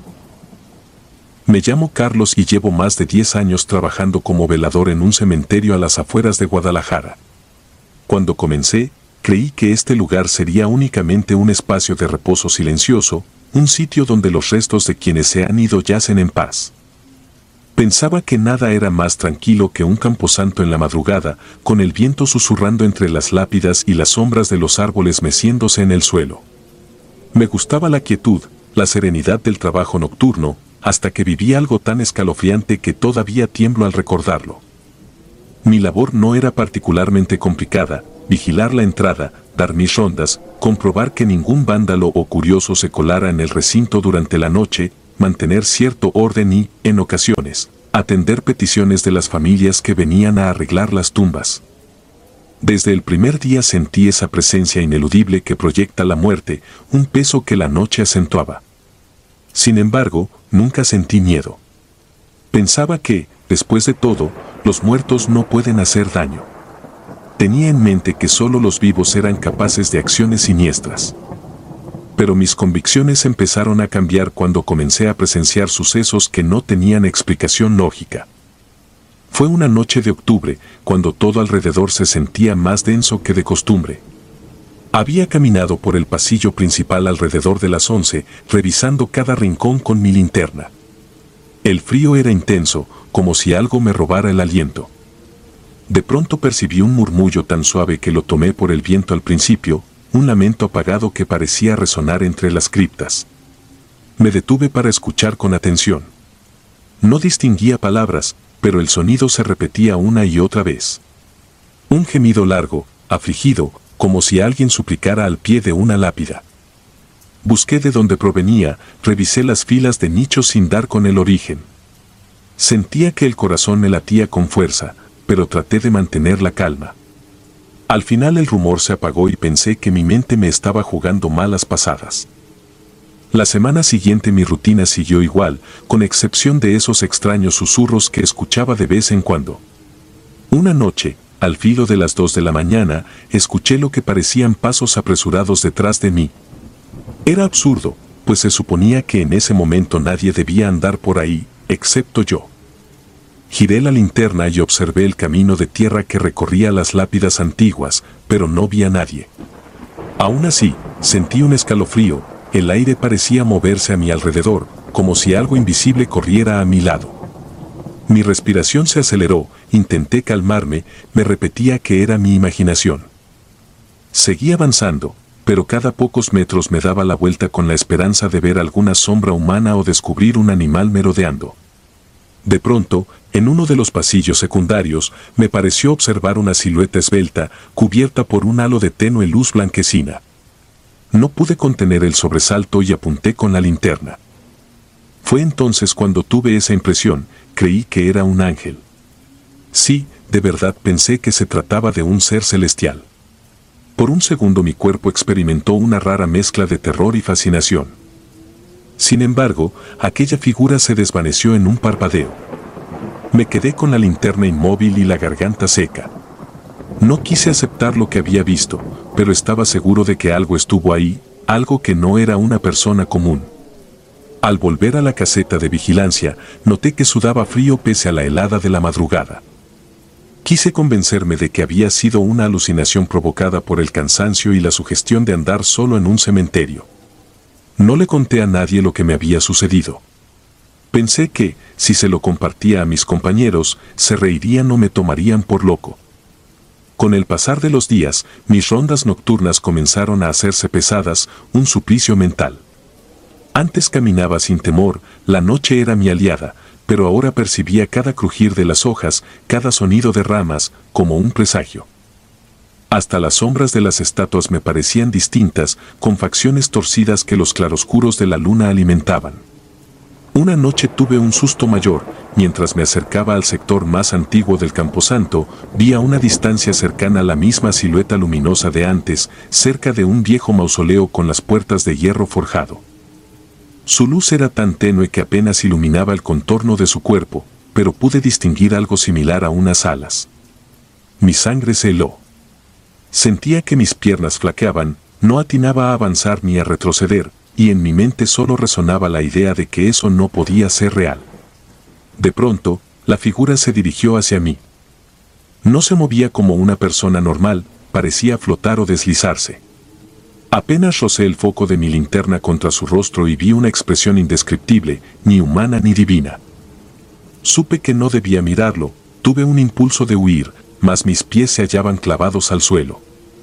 Speaker 1: Me llamo Carlos y llevo más de 10 años trabajando como velador en un cementerio a las afueras de Guadalajara. Cuando comencé, creí que este lugar sería únicamente un espacio de reposo silencioso, un sitio donde los restos de quienes se han ido yacen en paz. Pensaba que nada era más tranquilo que un camposanto en la madrugada, con el viento susurrando entre las lápidas y las sombras de los árboles meciéndose en el suelo. Me gustaba la quietud, la serenidad del trabajo nocturno, hasta que viví algo tan escalofriante que todavía tiemblo al recordarlo. Mi labor no era particularmente complicada: vigilar la entrada, dar mis rondas, comprobar que ningún vándalo o curioso se colara en el recinto durante la noche, mantener cierto orden y, en ocasiones, atender peticiones de las familias que venían a arreglar las tumbas. Desde el primer día sentí esa presencia ineludible que proyecta la muerte, un peso que la noche acentuaba. Sin embargo, nunca sentí miedo. Pensaba que, después de todo, los muertos no pueden hacer daño. Tenía en mente que solo los vivos eran capaces de acciones siniestras. Pero mis convicciones empezaron a cambiar cuando comencé a presenciar sucesos que no tenían explicación lógica. Fue una noche de octubre, cuando todo alrededor se sentía más denso que de costumbre. Había caminado por el pasillo principal alrededor de las 11, revisando cada rincón con mi linterna. El frío era intenso, como si algo me robara el aliento. De pronto percibí un murmullo tan suave que lo tomé por el viento al principio, un lamento apagado que parecía resonar entre las criptas. Me detuve para escuchar con atención. No distinguía palabras, pero el sonido se repetía una y otra vez. Un gemido largo, afligido, como si alguien suplicara al pie de una lápida. Busqué de dónde provenía, revisé las filas de nichos sin dar con el origen. Sentía que el corazón me latía con fuerza, pero traté de mantener la calma. Al final el rumor se apagó y pensé que mi mente me estaba jugando malas pasadas. La semana siguiente mi rutina siguió igual, con excepción de esos extraños susurros que escuchaba de vez en cuando. Una noche, al filo de las 2 de la mañana, escuché lo que parecían pasos apresurados detrás de mí. Era absurdo, pues se suponía que en ese momento nadie debía andar por ahí, excepto yo. Giré la linterna y observé el camino de tierra que recorría las lápidas antiguas, pero no vi a nadie. Aún así, sentí un escalofrío, el aire parecía moverse a mi alrededor, como si algo invisible corriera a mi lado. Mi respiración se aceleró, intenté calmarme, me repetía que era mi imaginación. Seguí avanzando, pero cada pocos metros me daba la vuelta con la esperanza de ver alguna sombra humana o descubrir un animal merodeando. De pronto, en uno de los pasillos secundarios, me pareció observar una silueta esbelta, cubierta por un halo de tenue luz blanquecina. No pude contener el sobresalto y apunté con la linterna. Fue entonces cuando tuve esa impresión, creí que era un ángel. Sí, de verdad pensé que se trataba de un ser celestial. Por un segundo mi cuerpo experimentó una rara mezcla de terror y fascinación. Sin embargo, aquella figura se desvaneció en un parpadeo. Me quedé con la linterna inmóvil y la garganta seca. No quise aceptar lo que había visto, pero estaba seguro de que algo estuvo ahí, algo que no era una persona común. Al volver a la caseta de vigilancia, noté que sudaba frío pese a la helada de la madrugada. Quise convencerme de que había sido una alucinación provocada por el cansancio y la sugestión de andar solo en un cementerio. No le conté a nadie lo que me había sucedido. Pensé que, si se lo compartía a mis compañeros, se reirían o me tomarían por loco. Con el pasar de los días, mis rondas nocturnas comenzaron a hacerse pesadas, un suplicio mental. Antes caminaba sin temor, la noche era mi aliada, pero ahora percibía cada crujir de las hojas, cada sonido de ramas, como un presagio. Hasta las sombras de las estatuas me parecían distintas, con facciones torcidas que los claroscuros de la luna alimentaban. Una noche tuve un susto mayor, mientras me acercaba al sector más antiguo del camposanto, vi a una distancia cercana la misma silueta luminosa de antes, cerca de un viejo mausoleo con las puertas de hierro forjado. Su luz era tan tenue que apenas iluminaba el contorno de su cuerpo, pero pude distinguir algo similar a unas alas. Mi sangre se heló. Sentía que mis piernas flaqueaban, no atinaba a avanzar ni a retroceder, y en mi mente solo resonaba la idea de que eso no podía ser real. De pronto, la figura se dirigió hacia mí. No se movía como una persona normal, parecía flotar o deslizarse. Apenas rocé el foco de mi linterna contra su rostro y vi una expresión indescriptible, ni humana ni divina. Supe que no debía mirarlo, tuve un impulso de huir, mas mis pies se hallaban clavados al suelo.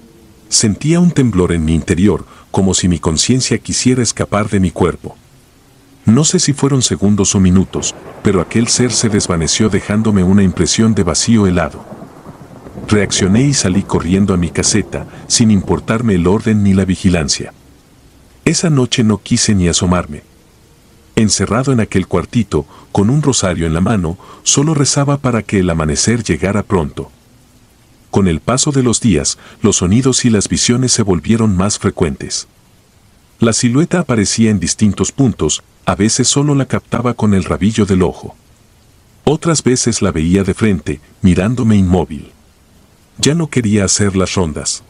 Speaker 1: Sentía un temblor en mi interior, como si mi conciencia quisiera escapar de mi cuerpo. No sé si fueron segundos o minutos, pero aquel ser se desvaneció dejándome una impresión de vacío helado. Reaccioné y salí corriendo a mi caseta, sin importarme el orden ni la vigilancia. Esa noche no quise ni asomarme. Encerrado en aquel cuartito, con un rosario en la mano, solo rezaba para que el amanecer llegara pronto. Con el paso de los días, los sonidos y las visiones se volvieron más frecuentes. La silueta aparecía en distintos puntos, a veces solo la captaba con el rabillo del ojo. Otras veces la veía de frente, mirándome inmóvil. Ya no quería hacer las rondas.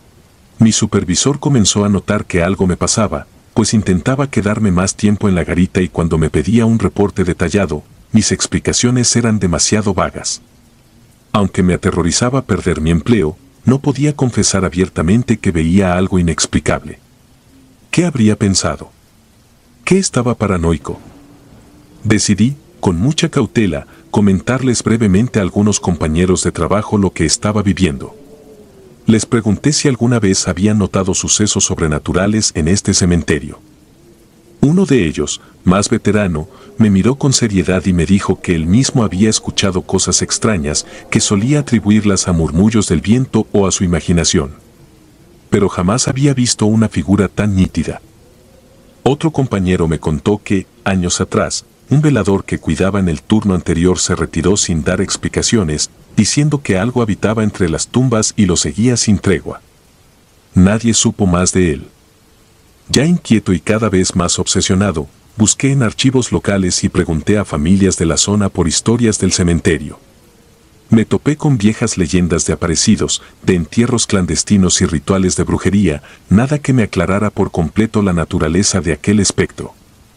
Speaker 1: Mi supervisor comenzó a notar que algo me pasaba, pues intentaba quedarme más tiempo en la garita y cuando me pedía un reporte detallado, mis explicaciones eran demasiado vagas. Aunque me aterrorizaba perder mi empleo, no podía confesar abiertamente que veía algo inexplicable. ¿Qué habría pensado? ¿Qué estaba paranoico? Decidí, con mucha cautela, comentarles brevemente a algunos compañeros de trabajo lo que estaba viviendo. Les pregunté si alguna vez habían notado sucesos sobrenaturales en este cementerio. Uno de ellos, más veterano, me miró con seriedad y me dijo que él mismo había escuchado cosas extrañas que solía atribuirlas a murmullos del viento o a su imaginación. Pero jamás había visto una figura tan nítida. Otro compañero me contó que, años atrás, un velador que cuidaba en el turno anterior se retiró sin dar explicaciones, diciendo que algo habitaba entre las tumbas y lo seguía sin tregua. Nadie supo más de él. Ya inquieto y cada vez más obsesionado, busqué en archivos locales y pregunté a familias de la zona por historias del cementerio. Me topé con viejas leyendas de aparecidos, de entierros clandestinos y rituales de brujería, nada que me aclarara por completo la naturaleza de aquel espectro.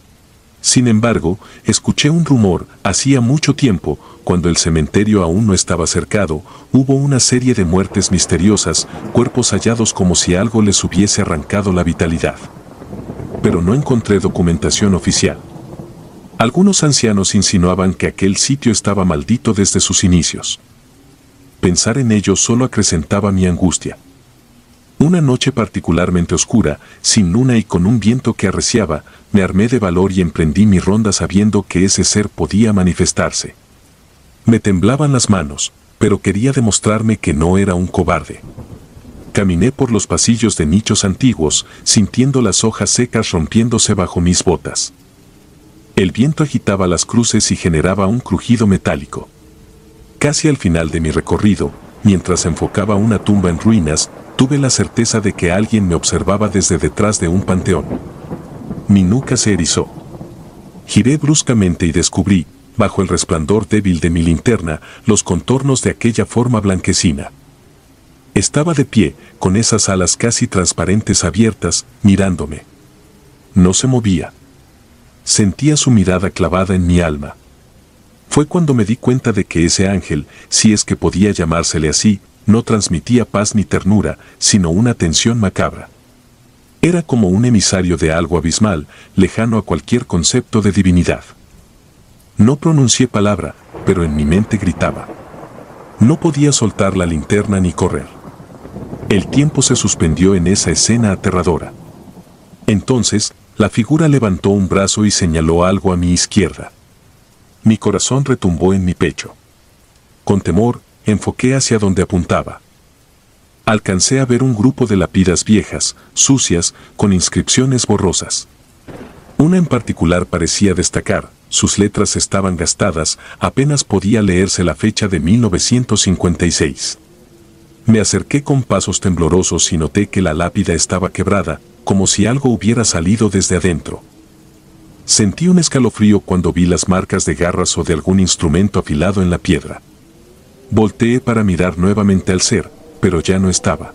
Speaker 1: Sin embargo, escuché un rumor, hacía mucho tiempo, cuando el cementerio aún no estaba cercado, hubo una serie de muertes misteriosas, cuerpos hallados como si algo les hubiese arrancado la vitalidad. Pero no encontré documentación oficial. Algunos ancianos insinuaban que aquel sitio estaba maldito desde sus inicios. Pensar en ello solo acrecentaba mi angustia. Una noche particularmente oscura, sin luna y con un viento que arreciaba, me armé de valor y emprendí mi ronda sabiendo que ese ser podía manifestarse. Me temblaban las manos, pero quería demostrarme que no era un cobarde. Caminé por los pasillos de nichos antiguos, sintiendo las hojas secas rompiéndose bajo mis botas. El viento agitaba las cruces y generaba un crujido metálico. Casi al final de mi recorrido, mientras enfocaba una tumba en ruinas, tuve la certeza de que alguien me observaba desde detrás de un panteón. Mi nuca se erizó. Giré bruscamente y descubrí, bajo el resplandor débil de mi linterna, los contornos de aquella forma blanquecina. Estaba de pie, con esas alas casi transparentes abiertas, mirándome. No se movía. Sentía su mirada clavada en mi alma. Fue cuando me di cuenta de que ese ángel, si es que podía llamársele así, no transmitía paz ni ternura, sino una tensión macabra. Era como un emisario de algo abismal, lejano a cualquier concepto de divinidad. No pronuncié palabra, pero en mi mente gritaba. No podía soltar la linterna ni correr. El tiempo se suspendió en esa escena aterradora. Entonces, la figura levantó un brazo y señaló algo a mi izquierda. Mi corazón retumbó en mi pecho. Con temor, enfoqué hacia donde apuntaba. Alcancé a ver un grupo de lápidas viejas, sucias, con inscripciones borrosas. Una en particular parecía destacar, sus letras estaban gastadas, apenas podía leerse la fecha de 1956. Me acerqué con pasos temblorosos y noté que la lápida estaba quebrada, como si algo hubiera salido desde adentro. Sentí un escalofrío cuando vi las marcas de garras o de algún instrumento afilado en la piedra. Volteé para mirar nuevamente al ser, pero ya no estaba.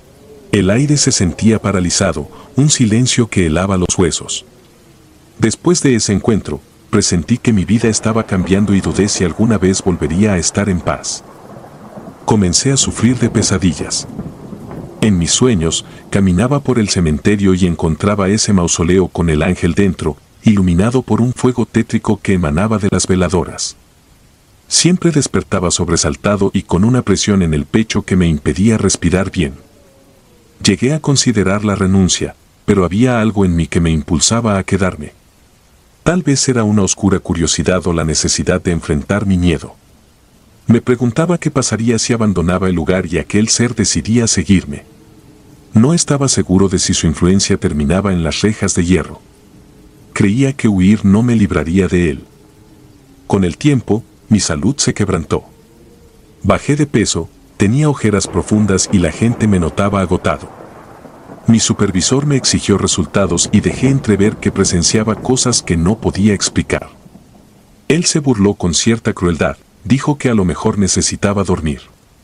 Speaker 1: El aire se sentía paralizado, un silencio que helaba los huesos. Después de ese encuentro, presentí que mi vida estaba cambiando y dudé si alguna vez volvería a estar en paz. Comencé a sufrir de pesadillas. En mis sueños, caminaba por el cementerio y encontraba ese mausoleo con el ángel dentro, iluminado por un fuego tétrico que emanaba de las veladoras. Siempre despertaba sobresaltado y con una presión en el pecho que me impedía respirar bien. Llegué a considerar la renuncia, pero había algo en mí que me impulsaba a quedarme. Tal vez era una oscura curiosidad o la necesidad de enfrentar mi miedo. Me preguntaba qué pasaría si abandonaba el lugar y aquel ser decidía seguirme. No estaba seguro de si su influencia terminaba en las rejas de hierro. Creía que huir no me libraría de él. Con el tiempo, mi salud se quebrantó. Bajé de peso, tenía ojeras profundas y la gente me notaba agotado. Mi supervisor me exigió resultados y dejé entrever que presenciaba cosas que no podía explicar. Él se burló con cierta crueldad, dijo que a lo mejor necesitaba dormir.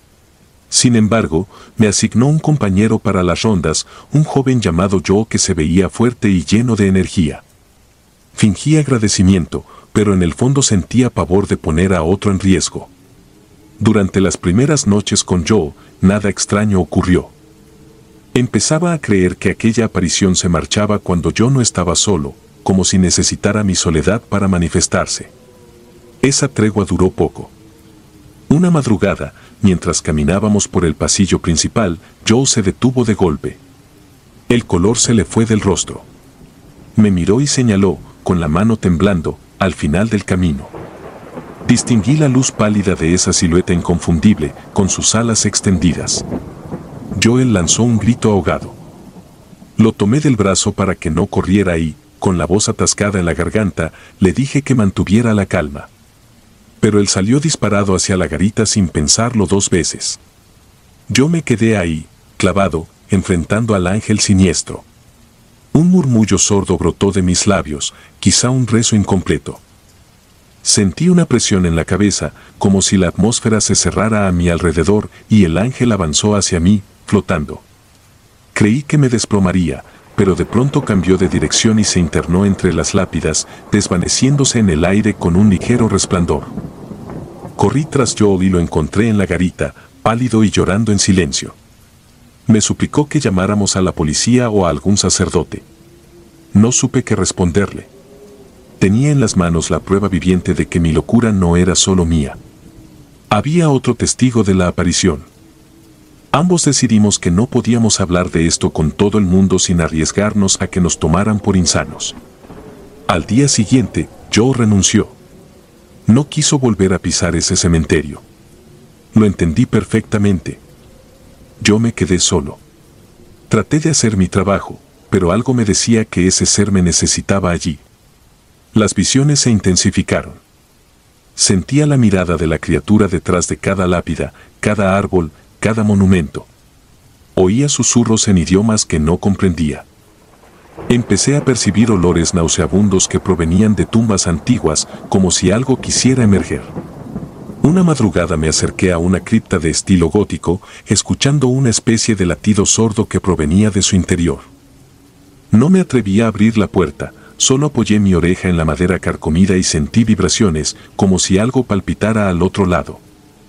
Speaker 1: Sin embargo, me asignó un compañero para las rondas, un joven llamado Joe que se veía fuerte y lleno de energía. Fingí agradecimiento, pero en el fondo sentía pavor de poner a otro en riesgo. Durante las primeras noches con Joe, nada extraño ocurrió. Empezaba a creer que aquella aparición se marchaba cuando yo no estaba solo, como si necesitara mi soledad para manifestarse. Esa tregua duró poco. Una madrugada, mientras caminábamos por el pasillo principal, Joe se detuvo de golpe. El color se le fue del rostro. Me miró y señaló, con la mano temblando, al final del camino. Distinguí la luz pálida de esa silueta inconfundible, con sus alas extendidas. Joel lanzó un grito ahogado. Lo tomé del brazo para que no corriera y, con la voz atascada en la garganta, le dije que mantuviera la calma. Pero él salió disparado hacia la garita sin pensarlo 2 veces. Yo me quedé ahí, clavado, enfrentando al ángel siniestro. Un murmullo sordo brotó de mis labios, quizá un rezo incompleto. Sentí una presión en la cabeza, como si la atmósfera se cerrara a mi alrededor, y el ángel avanzó hacia mí, flotando. Creí que me desplomaría, pero de pronto cambió de dirección y se internó entre las lápidas, desvaneciéndose en el aire con un ligero resplandor. Corrí tras Joel y lo encontré en la garita, pálido y llorando en silencio. Me suplicó que llamáramos a la policía o a algún sacerdote. No supe qué responderle. Tenía en las manos la prueba viviente de que mi locura no era solo mía. Había otro testigo de la aparición. Ambos decidimos que no podíamos hablar de esto con todo el mundo sin arriesgarnos a que nos tomaran por insanos. Al día siguiente, Joe renunció. No quiso volver a pisar ese cementerio. Lo entendí perfectamente. Yo me quedé solo. Traté de hacer mi trabajo, pero algo me decía que ese ser me necesitaba allí. Las visiones se intensificaron. Sentía la mirada de la criatura detrás de cada lápida, cada árbol, cada monumento. Oía susurros en idiomas que no comprendía. Empecé a percibir olores nauseabundos que provenían de tumbas antiguas, como si algo quisiera emerger. Una madrugada me acerqué a una cripta de estilo gótico, escuchando una especie de latido sordo que provenía de su interior. No me atreví a abrir la puerta, solo apoyé mi oreja en la madera carcomida y sentí vibraciones, como si algo palpitara al otro lado.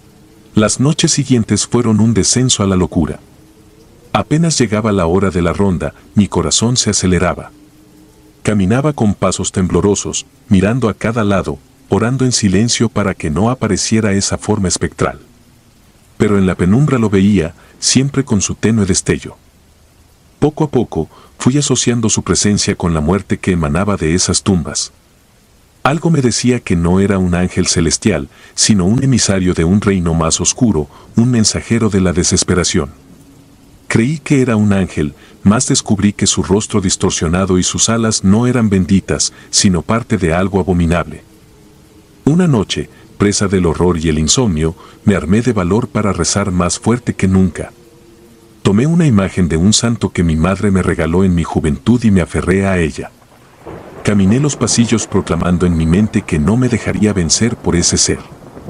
Speaker 1: Las noches siguientes fueron un descenso a la locura. Apenas llegaba la hora de la ronda, mi corazón se aceleraba. Caminaba con pasos temblorosos, mirando a cada lado, orando en silencio para que no apareciera esa forma espectral. Pero en la penumbra lo veía, siempre con su tenue destello. Poco a poco, fui asociando su presencia con la muerte que emanaba de esas tumbas. Algo me decía que no era un ángel celestial, sino un emisario de un reino más oscuro, un mensajero de la desesperación. Creí que era un ángel, mas descubrí que su rostro distorsionado y sus alas no eran benditas, sino parte de algo abominable. Una noche, presa del horror y el insomnio, me armé de valor para rezar más fuerte que nunca. Tomé una imagen de un santo que mi madre me regaló en mi juventud y me aferré a ella. Caminé los pasillos proclamando en mi mente que no me dejaría vencer por ese ser.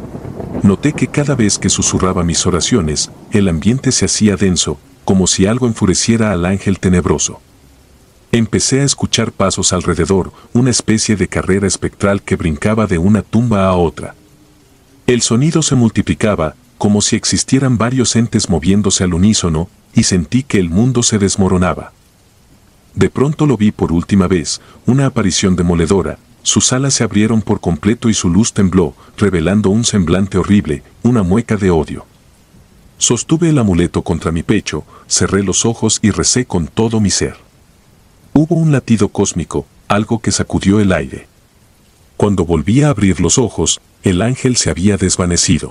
Speaker 1: Noté que cada vez que susurraba mis oraciones, el ambiente se hacía denso, como si algo enfureciera al ángel tenebroso. Empecé a escuchar pasos alrededor, una especie de carrera espectral que brincaba de una tumba a otra. El sonido se multiplicaba, como si existieran varios entes moviéndose al unísono, y sentí que el mundo se desmoronaba. De pronto lo vi por última vez, una aparición demoledora, sus alas se abrieron por completo y su luz tembló, revelando un semblante horrible, una mueca de odio. Sostuve el amuleto contra mi pecho, cerré los ojos y recé con todo mi ser. Hubo un latido cósmico, algo que sacudió el aire. Cuando volví a abrir los ojos, el ángel se había desvanecido.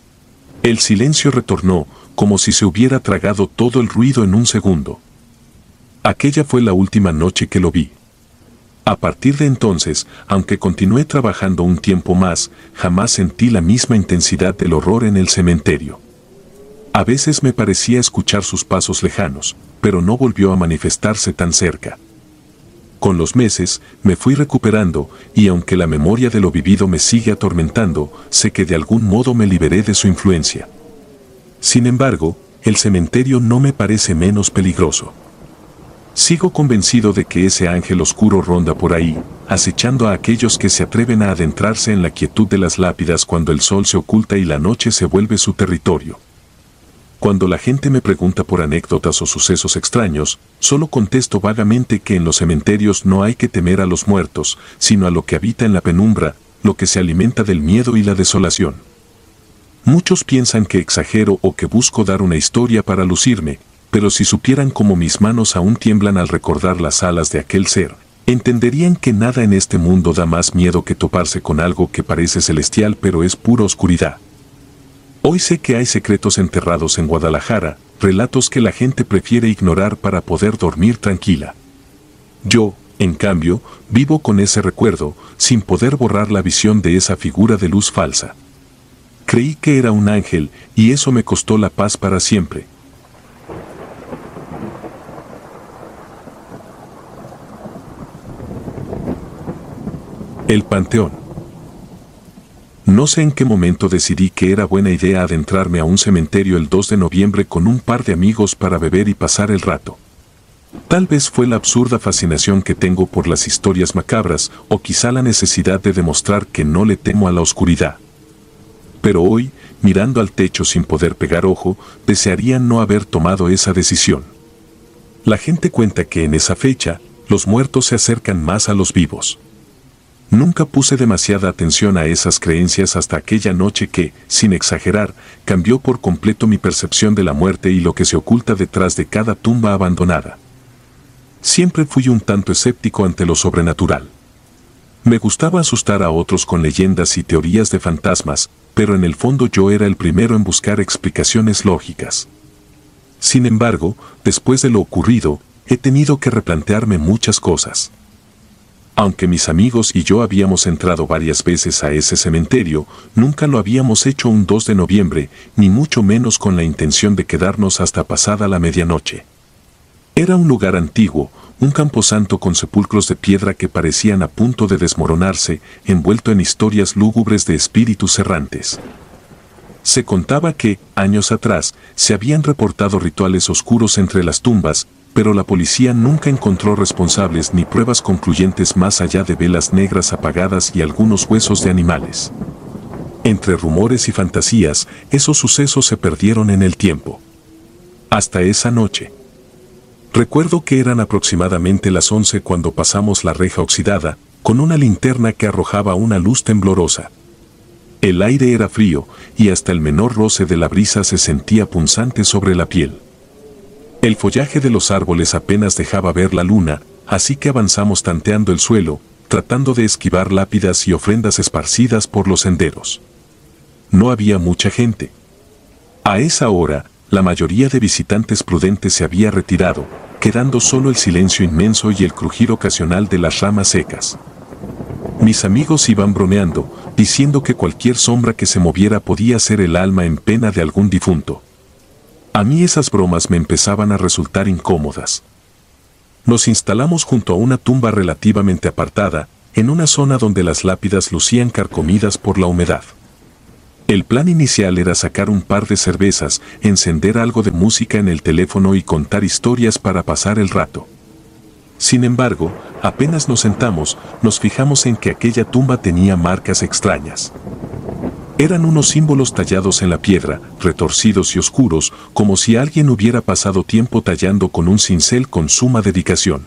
Speaker 1: El silencio retornó, como si se hubiera tragado todo el ruido en un segundo. Aquella fue la última noche que lo vi. A partir de entonces, aunque continué trabajando un tiempo más, jamás sentí la misma intensidad del horror en el cementerio. A veces me parecía escuchar sus pasos lejanos, pero no volvió a manifestarse tan cerca. Con los meses, me fui recuperando, y aunque la memoria de lo vivido me sigue atormentando, sé que de algún modo me liberé de su influencia. Sin embargo, el cementerio no me parece menos peligroso. Sigo convencido de que ese ángel oscuro ronda por ahí, acechando a aquellos que se atreven a adentrarse en la quietud de las lápidas cuando el sol se oculta y la noche se vuelve su territorio. Cuando la gente me pregunta por anécdotas o sucesos extraños, solo contesto vagamente que en los cementerios no hay que temer a los muertos, sino a lo que habita en la penumbra, lo que se alimenta del miedo y la desolación. Muchos piensan que exagero o que busco dar una historia para lucirme, pero si supieran cómo mis manos aún tiemblan al recordar las alas de aquel ser, Entenderían que nada en este mundo da más miedo que toparse con algo que parece celestial pero es pura oscuridad. Hoy sé que hay secretos enterrados en Guadalajara, relatos que la gente prefiere ignorar para poder dormir tranquila. Yo, en cambio, vivo con ese recuerdo, sin poder borrar la visión de esa figura de luz falsa. Creí que era un ángel, y eso me costó la paz para siempre. El Panteón. No sé en qué momento decidí que era buena idea adentrarme a un cementerio el 2 de noviembre con un par de amigos para beber y pasar el rato. Tal vez fue la absurda fascinación que tengo por las historias macabras, o quizá la necesidad de demostrar que no le temo a la oscuridad. Pero hoy, mirando al techo sin poder pegar ojo, desearía no haber tomado esa decisión. La gente cuenta que en esa fecha, los muertos se acercan más a los vivos. Nunca puse demasiada atención a esas creencias hasta aquella noche que, sin exagerar, cambió por completo mi percepción de la muerte y lo que se oculta detrás de cada tumba abandonada. Siempre fui un tanto escéptico ante lo sobrenatural. Me gustaba asustar a otros con leyendas y teorías de fantasmas, pero en el fondo yo era el primero en buscar explicaciones lógicas. Sin embargo, después de lo ocurrido, he tenido que replantearme muchas cosas. Aunque mis amigos y yo habíamos entrado varias veces a ese cementerio, nunca lo habíamos hecho un 2 de noviembre, ni mucho menos con la intención de quedarnos hasta pasada la medianoche. Era un lugar antiguo, un camposanto con sepulcros de piedra que parecían a punto de desmoronarse, envuelto en historias lúgubres de espíritus errantes. Se contaba que, años atrás, se habían reportado rituales oscuros entre las tumbas, pero la policía nunca encontró responsables ni pruebas concluyentes más allá de velas negras apagadas y algunos huesos de animales. Entre rumores y fantasías, esos sucesos se perdieron en el tiempo. Hasta esa noche. Recuerdo que eran aproximadamente las 11 cuando pasamos la reja oxidada, con una linterna que arrojaba una luz temblorosa. El aire era frío, y hasta el menor roce de la brisa se sentía punzante sobre la piel. El follaje de los árboles apenas dejaba ver la luna, así que avanzamos tanteando el suelo, tratando de esquivar lápidas y ofrendas esparcidas por los senderos. No había mucha gente. A esa hora, la mayoría de visitantes prudentes se había retirado, quedando solo el silencio inmenso y el crujir ocasional de las ramas secas. Mis amigos iban bromeando, diciendo que cualquier sombra que se moviera podía ser el alma en pena de algún difunto. A mí esas bromas me empezaban a resultar incómodas. Nos instalamos junto a una tumba relativamente apartada, en una zona donde las lápidas lucían carcomidas por la humedad. El plan inicial era sacar un par de cervezas, encender algo de música en el teléfono y contar historias para pasar el rato. Sin embargo, apenas nos sentamos, nos fijamos en que aquella tumba tenía marcas extrañas. Eran unos símbolos tallados en la piedra, retorcidos y oscuros, como si alguien hubiera pasado tiempo tallando con un cincel con suma dedicación.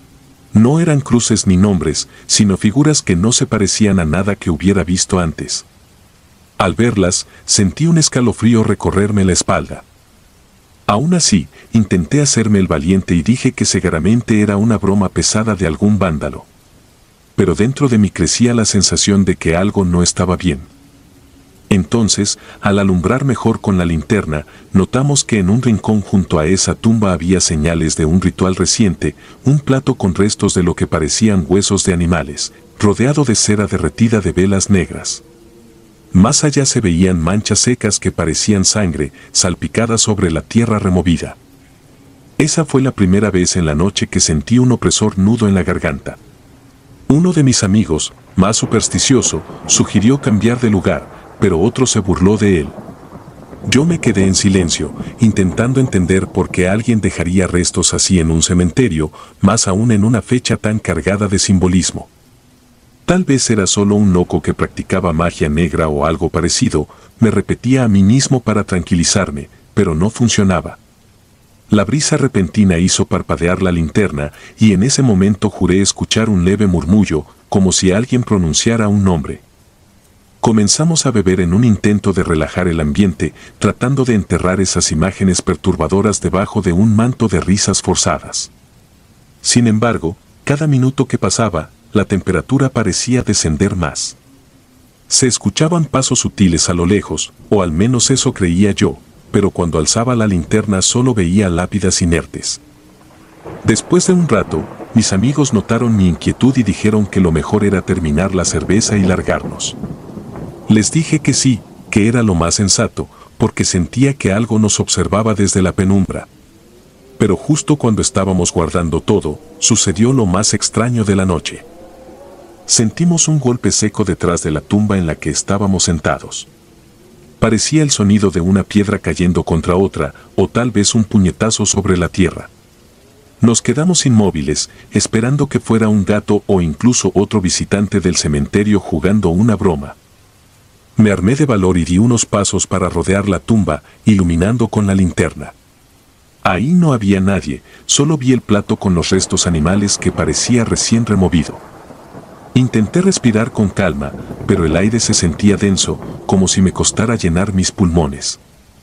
Speaker 1: No eran cruces ni nombres, sino figuras que no se parecían a nada que hubiera visto antes. Al verlas, sentí un escalofrío recorrerme la espalda. Aún así, intenté hacerme el valiente y dije que seguramente era una broma pesada de algún vándalo. Pero dentro de mí crecía la sensación de que algo no estaba bien. Entonces, al alumbrar mejor con la linterna, notamos que en un rincón junto a esa tumba había señales de un ritual reciente, un plato con restos de lo que parecían huesos de animales, rodeado de cera derretida de velas negras. Más allá se veían manchas secas que parecían sangre, salpicadas sobre la tierra removida. Esa fue la primera vez en la noche que sentí un opresor nudo en la garganta. Uno de mis amigos, más supersticioso, sugirió cambiar de lugar, pero otro se burló de él. Yo me quedé en silencio, intentando entender por qué alguien dejaría restos así en un cementerio, más aún en una fecha tan cargada de simbolismo. Tal vez era solo un loco que practicaba magia negra o algo parecido, me repetía a mí mismo para tranquilizarme, pero no funcionaba. La brisa repentina hizo parpadear la linterna y en ese momento juré escuchar un leve murmullo, como si alguien pronunciara un nombre. Comenzamos a beber en un intento de relajar el ambiente, tratando de enterrar esas imágenes perturbadoras debajo de un manto de risas forzadas. Sin embargo, Cada minuto que pasaba, la temperatura parecía descender más. Se escuchaban pasos sutiles a lo lejos, o al menos eso creía yo, pero cuando alzaba la linterna solo veía lápidas inertes. Después de un rato, mis amigos notaron mi inquietud y dijeron que lo mejor era terminar la cerveza y largarnos. Les dije que sí, que era lo más sensato, porque sentía que algo nos observaba desde la penumbra. Pero justo cuando estábamos guardando todo, sucedió lo más extraño de la noche. Sentimos un golpe seco detrás de la tumba en la que estábamos sentados. Parecía el sonido de una piedra cayendo contra otra, o tal vez un puñetazo sobre la tierra. Nos quedamos inmóviles, esperando que fuera un gato o incluso otro visitante del cementerio jugando una broma. Me armé de valor y di unos pasos para rodear la tumba, iluminando con la linterna. Ahí no había nadie, solo vi el plato con los restos animales que parecía recién removido. Intenté respirar con calma, pero el aire se sentía denso, como si me costara llenar mis pulmones.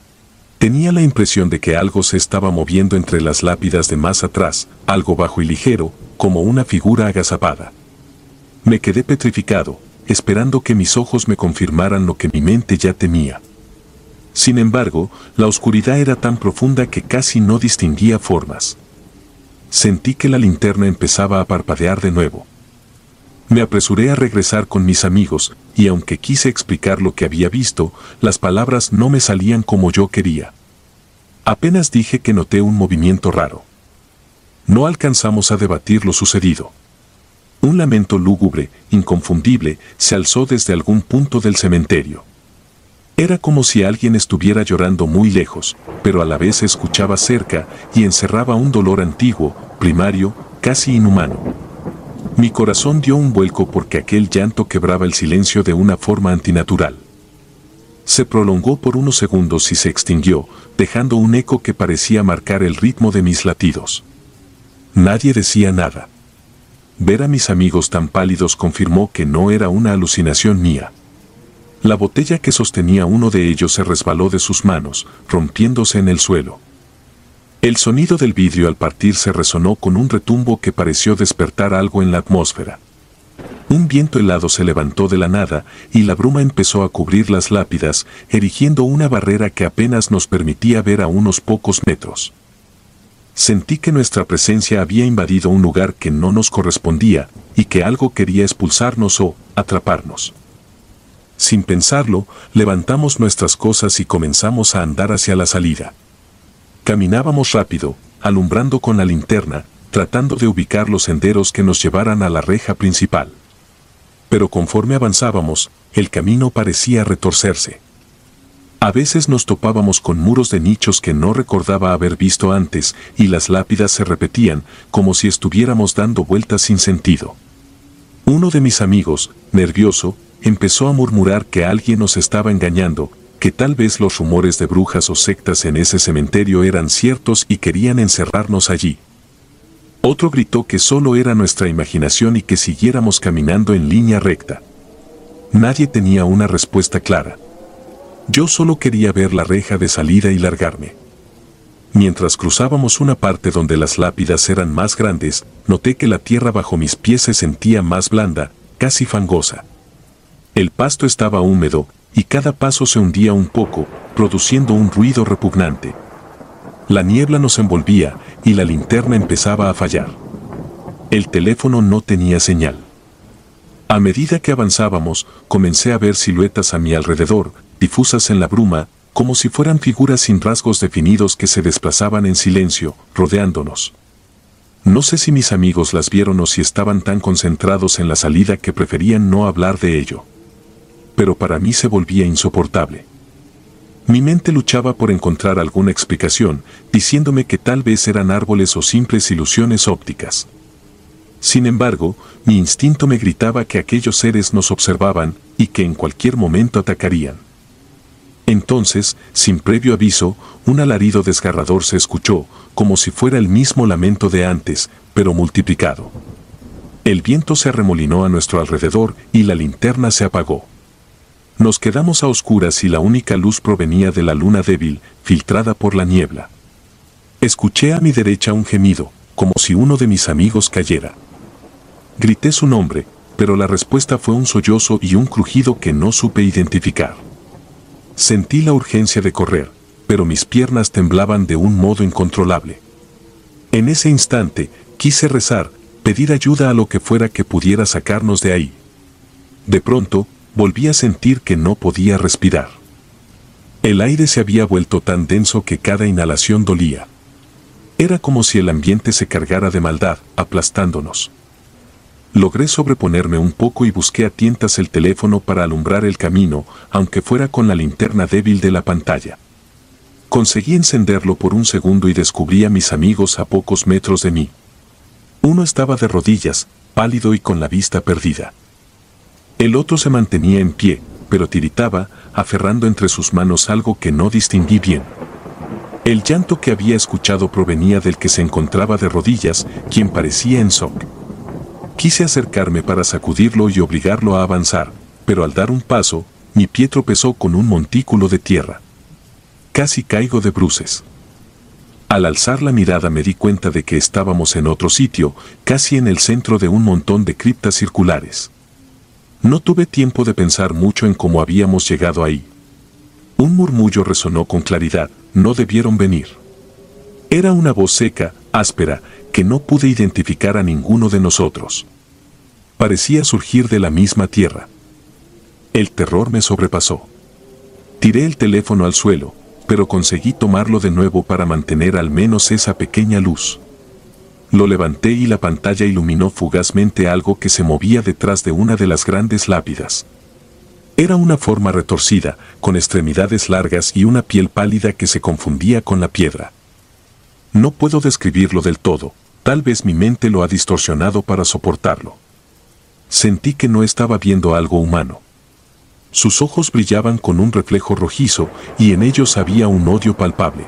Speaker 1: Tenía la impresión de que algo se estaba moviendo entre las lápidas de más atrás, algo bajo y ligero, como una figura agazapada. Me quedé petrificado, esperando que mis ojos me confirmaran lo que mi mente ya temía. Sin embargo, la oscuridad era tan profunda que casi no distinguía formas. Sentí que la linterna empezaba a parpadear de nuevo. Me apresuré a regresar con mis amigos, y aunque quise explicar lo que había visto, las palabras no me salían como yo quería. Apenas dije que noté un movimiento raro. No alcanzamos a debatir lo sucedido. Un lamento lúgubre, inconfundible, se alzó desde algún punto del cementerio. Era como si alguien estuviera llorando muy lejos, pero a la vez se escuchaba cerca y encerraba un dolor antiguo, primario, casi inhumano. Mi corazón dio un vuelco porque aquel llanto quebraba el silencio de una forma antinatural. Se prolongó por unos segundos y se extinguió, dejando un eco que parecía marcar el ritmo de mis latidos. Nadie decía nada. Ver a mis amigos tan pálidos confirmó que no era una alucinación mía. La botella que sostenía uno de ellos se resbaló de sus manos, rompiéndose en el suelo. El sonido del vidrio al partirse resonó con un retumbo que pareció despertar algo en la atmósfera. Un viento helado se levantó de la nada y la bruma empezó a cubrir las lápidas, erigiendo una barrera que apenas nos permitía ver a unos pocos metros. Sentí que nuestra presencia había invadido un lugar que no nos correspondía y que algo quería expulsarnos o atraparnos. Sin pensarlo, levantamos nuestras cosas y comenzamos a andar hacia la salida. Caminábamos rápido, alumbrando con la linterna, tratando de ubicar los senderos que nos llevaran a la reja principal. Pero conforme avanzábamos, el camino parecía retorcerse. A veces nos topábamos con muros de nichos que no recordaba haber visto antes, y las lápidas se repetían, como si estuviéramos dando vueltas sin sentido. Uno de mis amigos, nervioso, empezó a murmurar que alguien nos estaba engañando, que tal vez los rumores de brujas o sectas en ese cementerio eran ciertos y querían encerrarnos allí. Otro gritó que solo era nuestra imaginación y que siguiéramos caminando en línea recta. Nadie tenía una respuesta clara. Yo solo quería ver la reja de salida y largarme. Mientras cruzábamos una parte donde las lápidas eran más grandes, noté que la tierra bajo mis pies se sentía más blanda, casi fangosa. El pasto estaba húmedo, y cada paso se hundía un poco, produciendo un ruido repugnante. La niebla nos envolvía, y la linterna empezaba a fallar. El teléfono no tenía señal. A medida que avanzábamos, comencé a ver siluetas a mi alrededor, difusas en la bruma, como si fueran figuras sin rasgos definidos que se desplazaban en silencio, rodeándonos. No sé si mis amigos las vieron o si estaban tan concentrados en la salida que preferían no hablar de ello. Pero para mí se volvía insoportable. Mi mente luchaba por encontrar alguna explicación, diciéndome que tal vez eran árboles o simples ilusiones ópticas. Sin embargo, mi instinto me gritaba que aquellos seres nos observaban y que en cualquier momento atacarían. Entonces, sin previo aviso, un alarido desgarrador se escuchó, como si fuera el mismo lamento de antes, pero multiplicado. El viento se arremolinó a nuestro alrededor y la linterna se apagó. Nos quedamos a oscuras y la única luz provenía de la luna débil, filtrada por la niebla. Escuché a mi derecha un gemido, como si uno de mis amigos cayera. Grité su nombre, pero la respuesta fue un sollozo y un crujido que no supe identificar. Sentí la urgencia de correr, pero mis piernas temblaban de un modo incontrolable. En ese instante, quise rezar, pedir ayuda a lo que fuera que pudiera sacarnos de ahí. De pronto, volví a sentir que no podía respirar. El aire se había vuelto tan denso que cada inhalación dolía. Era como si el ambiente se cargara de maldad, aplastándonos. Logré sobreponerme un poco y busqué a tientas el teléfono para alumbrar el camino, aunque fuera con la linterna débil de la pantalla. Conseguí encenderlo por un segundo y descubrí a mis amigos a pocos metros de mí. Uno estaba de rodillas, pálido y con la vista perdida. El otro se mantenía en pie, pero tiritaba, aferrando entre sus manos algo que no distinguí bien. El llanto que había escuchado provenía del que se encontraba de rodillas, quien parecía en shock. Quise acercarme para sacudirlo y obligarlo a avanzar, pero al dar un paso, mi pie tropezó con un montículo de tierra. Casi caigo de bruces. Al alzar la mirada me di cuenta de que estábamos en otro sitio, casi en el centro de un montón de criptas circulares. No tuve tiempo de pensar mucho en cómo habíamos llegado ahí. Un murmullo resonó con claridad, no debieron venir. Era una voz seca, áspera, que no pude identificar a ninguno de nosotros. Parecía surgir de la misma tierra. El terror me sobrepasó. Tiré el teléfono al suelo, pero conseguí tomarlo de nuevo para mantener al menos esa pequeña luz. Lo levanté y la pantalla iluminó fugazmente algo que se movía detrás de una de las grandes lápidas. Era una forma retorcida, con extremidades largas y una piel pálida que se confundía con la piedra. No puedo describirlo del todo, tal vez mi mente lo ha distorsionado para soportarlo. Sentí que no estaba viendo algo humano. Sus ojos brillaban con un reflejo rojizo y en ellos había un odio palpable.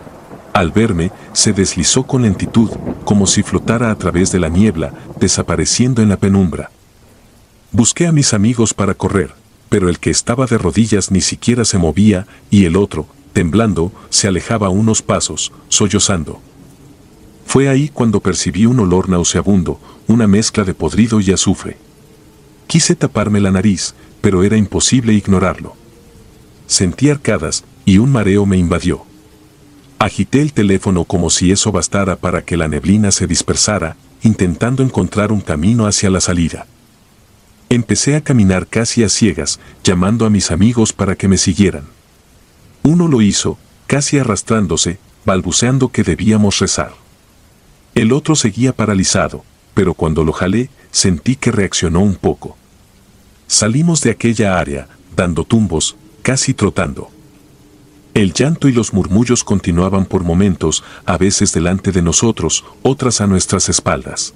Speaker 1: Al verme, se deslizó con lentitud, como si flotara a través de la niebla, desapareciendo en la penumbra. Busqué a mis amigos para correr, pero el que estaba de rodillas ni siquiera se movía y el otro, temblando, se alejaba unos pasos, sollozando. Fue ahí cuando percibí un olor nauseabundo, una mezcla de podrido y azufre. Quise taparme la nariz, pero era imposible ignorarlo. Sentí arcadas y un mareo me invadió. Agité el teléfono como si eso bastara para que la neblina se dispersara, intentando encontrar un camino hacia la salida. Empecé a caminar casi a ciegas, llamando a mis amigos para que me siguieran. Uno lo hizo, casi arrastrándose, balbuceando que debíamos rezar. El otro seguía paralizado, pero cuando lo jalé, sentí que reaccionó un poco. Salimos de aquella área, dando tumbos, casi trotando. El llanto y los murmullos continuaban por momentos, a veces delante de nosotros, otras a nuestras espaldas.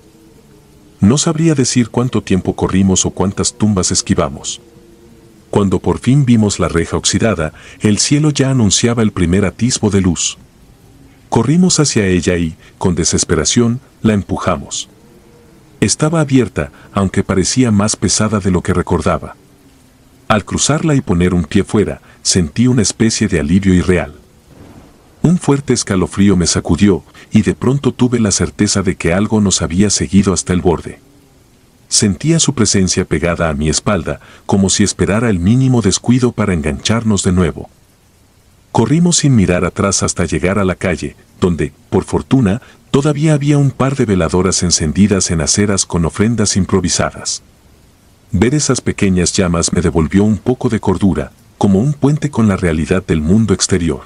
Speaker 1: No sabría decir cuánto tiempo corrimos o cuántas tumbas esquivamos. Cuando por fin vimos la reja oxidada, el cielo ya anunciaba el primer atisbo de luz. Corrimos hacia ella y, con desesperación, la empujamos. Estaba abierta, aunque parecía más pesada de lo que recordaba. Al cruzarla y poner un pie fuera, sentí una especie de alivio irreal. Un fuerte escalofrío me sacudió, y de pronto tuve la certeza de que algo nos había seguido hasta el borde. Sentía su presencia pegada a mi espalda, como si esperara el mínimo descuido para engancharnos de nuevo. Corrimos sin mirar atrás hasta llegar a la calle, donde, por fortuna, todavía había un par de veladoras encendidas en aceras con ofrendas improvisadas. Ver esas pequeñas llamas me devolvió un poco de cordura, como un puente con la realidad del mundo exterior.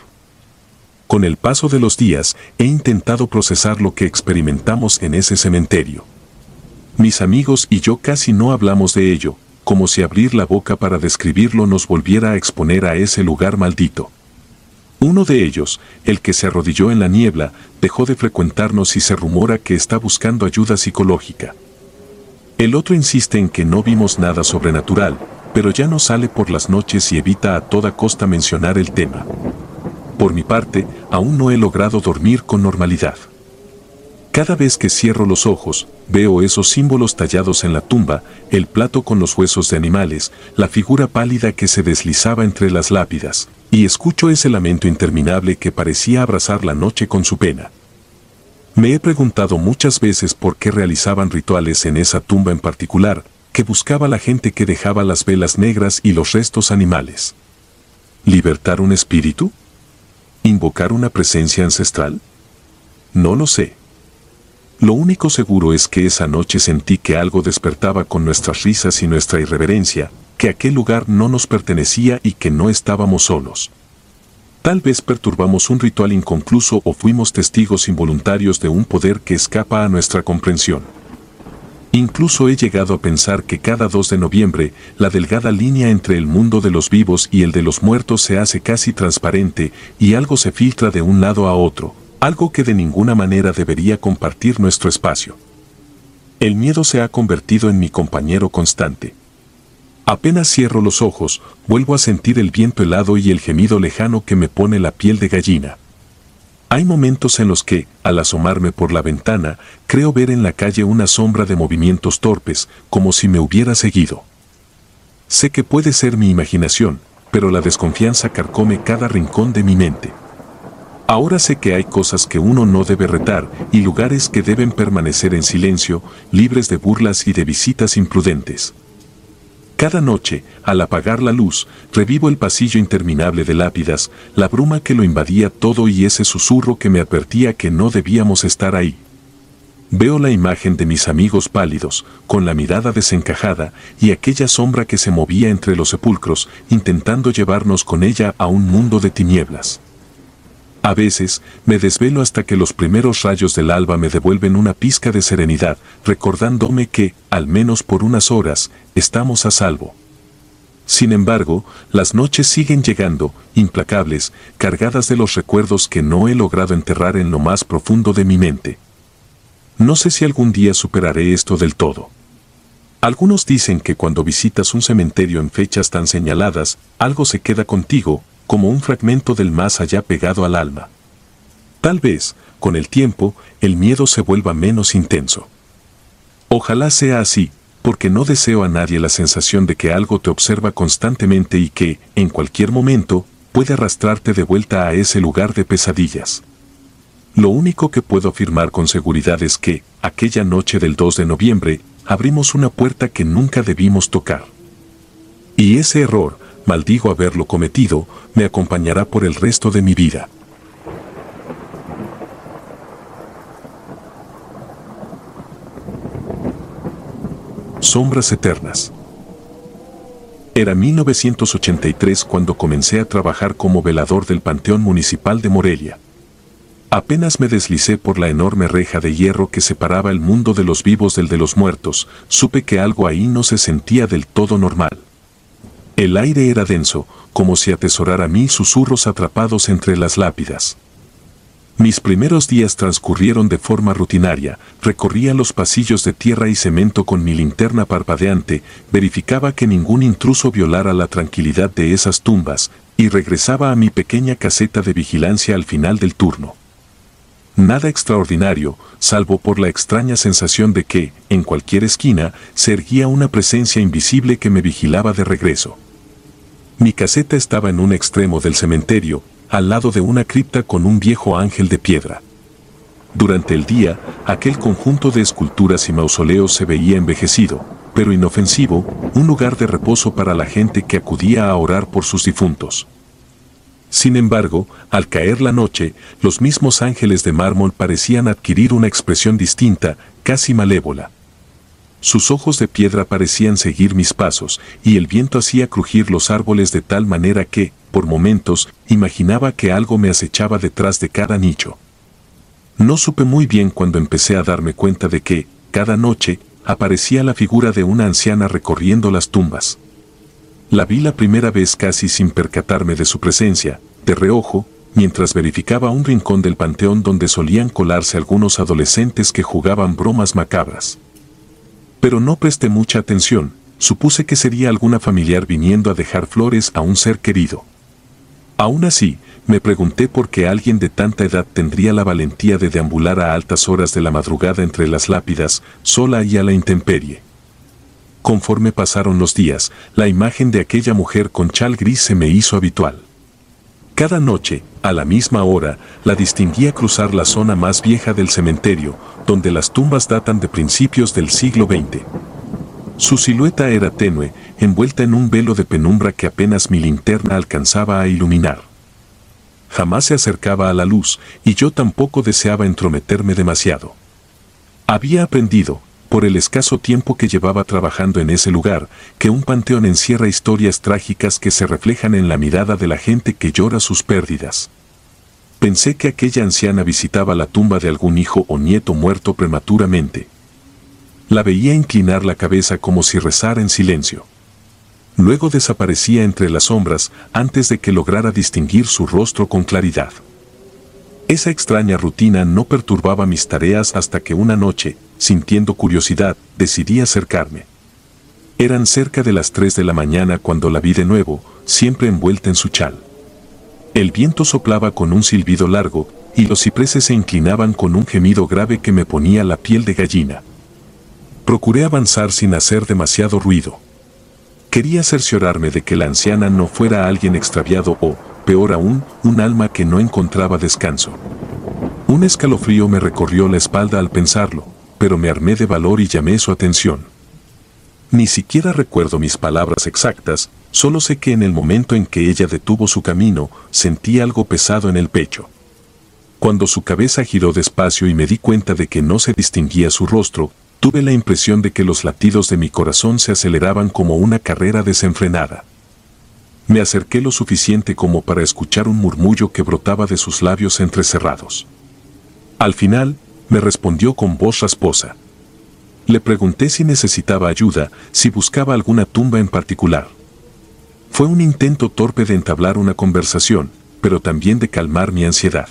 Speaker 1: Con el paso de los días, he intentado procesar lo que experimentamos en ese cementerio. Mis amigos y yo casi no hablamos de ello, como si abrir la boca para describirlo nos volviera a exponer a ese lugar maldito. Uno de ellos, el que se arrodilló en la niebla, dejó de frecuentarnos y se rumora que está buscando ayuda psicológica. El otro insiste en que no vimos nada sobrenatural, pero ya no sale por las noches y evita a toda costa mencionar el tema. Por mi parte, aún no he logrado dormir con normalidad. Cada vez que cierro los ojos, veo esos símbolos tallados en la tumba, el plato con los huesos de animales, la figura pálida que se deslizaba entre las lápidas, y escucho ese lamento interminable que parecía abrazar la noche con su pena. Me he preguntado muchas veces por qué realizaban rituales en esa tumba en particular, que buscaba la gente que dejaba las velas negras y los restos animales. ¿Libertar un espíritu? ¿Invocar una presencia ancestral? No lo sé. Lo único seguro es que esa noche sentí que algo despertaba con nuestras risas y nuestra irreverencia, que aquel lugar no nos pertenecía y que no estábamos solos. Tal vez perturbamos un ritual inconcluso o fuimos testigos involuntarios de un poder que escapa a nuestra comprensión. Incluso he llegado a pensar que cada 2 de noviembre, la delgada línea entre el mundo de los vivos y el de los muertos se hace casi transparente y algo se filtra de un lado a otro, algo que de ninguna manera debería compartir nuestro espacio. El miedo se ha convertido en mi compañero constante. Apenas cierro los ojos, vuelvo a sentir el viento helado y el gemido lejano que me pone la piel de gallina. Hay momentos en los que, al asomarme por la ventana, creo ver en la calle una sombra de movimientos torpes, como si me hubiera seguido. Sé que puede ser mi imaginación, pero la desconfianza carcome cada rincón de mi mente. Ahora sé que hay cosas que uno no debe retar y lugares que deben permanecer en silencio, libres de burlas y de visitas imprudentes. Cada noche, al apagar la luz, revivo el pasillo interminable de lápidas, la bruma que lo invadía todo y ese susurro que me advertía que no debíamos estar ahí. Veo la imagen de mis amigos pálidos, con la mirada desencajada, y aquella sombra que se movía entre los sepulcros, intentando llevarnos con ella a un mundo de tinieblas. A veces, me desvelo hasta que los primeros rayos del alba me devuelven una pizca de serenidad, recordándome que, al menos por unas horas, estamos a salvo. Sin embargo, las noches siguen llegando, implacables, cargadas de los recuerdos que no he logrado enterrar en lo más profundo de mi mente. No sé si algún día superaré esto del todo. Algunos dicen que cuando visitas un cementerio en fechas tan señaladas, algo se queda contigo, como un fragmento del más allá pegado al alma. Tal vez, con el tiempo, el miedo se vuelva menos intenso. Ojalá sea así, porque no deseo a nadie la sensación de que algo te observa constantemente y que, en cualquier momento, puede arrastrarte de vuelta a ese lugar de pesadillas. Lo único que puedo afirmar con seguridad es que, aquella noche del 2 de noviembre, abrimos una puerta que nunca debimos tocar. Y ese error, maldigo haberlo cometido, me acompañará por el resto de mi vida. Sombras eternas. Era 1983 cuando comencé a trabajar como velador del Panteón Municipal de Morelia. Apenas me deslicé por la enorme reja de hierro que separaba el mundo de los vivos del de los muertos, supe que algo ahí no se sentía del todo normal. El aire era denso, como si atesorara 1000 susurros atrapados entre las lápidas. Mis primeros días transcurrieron de forma rutinaria, recorría los pasillos de tierra y cemento con mi linterna parpadeante, verificaba que ningún intruso violara la tranquilidad de esas tumbas, y regresaba a mi pequeña caseta de vigilancia al final del turno. Nada extraordinario, salvo por la extraña sensación de que, en cualquier esquina, se erguía una presencia invisible que me vigilaba de regreso. Mi caseta estaba en un extremo del cementerio, al lado de una cripta con un viejo ángel de piedra. Durante el día, aquel conjunto de esculturas y mausoleos se veía envejecido, pero inofensivo, un lugar de reposo para la gente que acudía a orar por sus difuntos. Sin embargo, al caer la noche, los mismos ángeles de mármol parecían adquirir una expresión distinta, casi malévola. Sus ojos de piedra parecían seguir mis pasos, y el viento hacía crujir los árboles de tal manera que, por momentos, imaginaba que algo me acechaba detrás de cada nicho. No supe muy bien cuando empecé a darme cuenta de que, cada noche, aparecía la figura de una anciana recorriendo las tumbas. La vi la primera vez casi sin percatarme de su presencia, de reojo, mientras verificaba un rincón del panteón donde solían colarse algunos adolescentes que jugaban bromas macabras. Pero no presté mucha atención, supuse que sería alguna familiar viniendo a dejar flores a un ser querido. Aún así, me pregunté por qué alguien de tanta edad tendría la valentía de deambular a altas horas de la madrugada entre las lápidas, sola y a la intemperie. Conforme pasaron los días, la imagen de aquella mujer con chal gris se me hizo habitual. Cada noche, a la misma hora, la distinguía cruzar la zona más vieja del cementerio, donde las tumbas datan de principios del siglo XX. Su silueta era tenue, envuelta en un velo de penumbra que apenas mi linterna alcanzaba a iluminar. Jamás se acercaba a la luz, y yo tampoco deseaba entrometerme demasiado. Había aprendido, por el escaso tiempo que llevaba trabajando en ese lugar, que un panteón encierra historias trágicas que se reflejan en la mirada de la gente que llora sus pérdidas. Pensé que aquella anciana visitaba la tumba de algún hijo o nieto muerto prematuramente. La veía inclinar la cabeza como si rezara en silencio. Luego desaparecía entre las sombras antes de que lograra distinguir su rostro con claridad. Esa extraña rutina no perturbaba mis tareas hasta que una noche, sintiendo curiosidad, decidí acercarme. Eran cerca de las 3 de la mañana cuando la vi de nuevo, siempre envuelta en su chal. El viento soplaba con un silbido largo, y los cipreses se inclinaban con un gemido grave que me ponía la piel de gallina. Procuré avanzar sin hacer demasiado ruido. Quería cerciorarme de que la anciana no fuera alguien extraviado o, peor aún, un alma que no encontraba descanso. Un escalofrío me recorrió la espalda al pensarlo, pero me armé de valor y llamé su atención. Ni siquiera recuerdo mis palabras exactas, solo sé que en el momento en que ella detuvo su camino, sentí algo pesado en el pecho. Cuando su cabeza giró despacio y me di cuenta de que no se distinguía su rostro, tuve la impresión de que los latidos de mi corazón se aceleraban como una carrera desenfrenada. Me acerqué lo suficiente como para escuchar un murmullo que brotaba de sus labios entrecerrados. Al final, me respondió con voz rasposa. Le pregunté si necesitaba ayuda, si buscaba alguna tumba en particular. Fue un intento torpe de entablar una conversación, pero también de calmar mi ansiedad.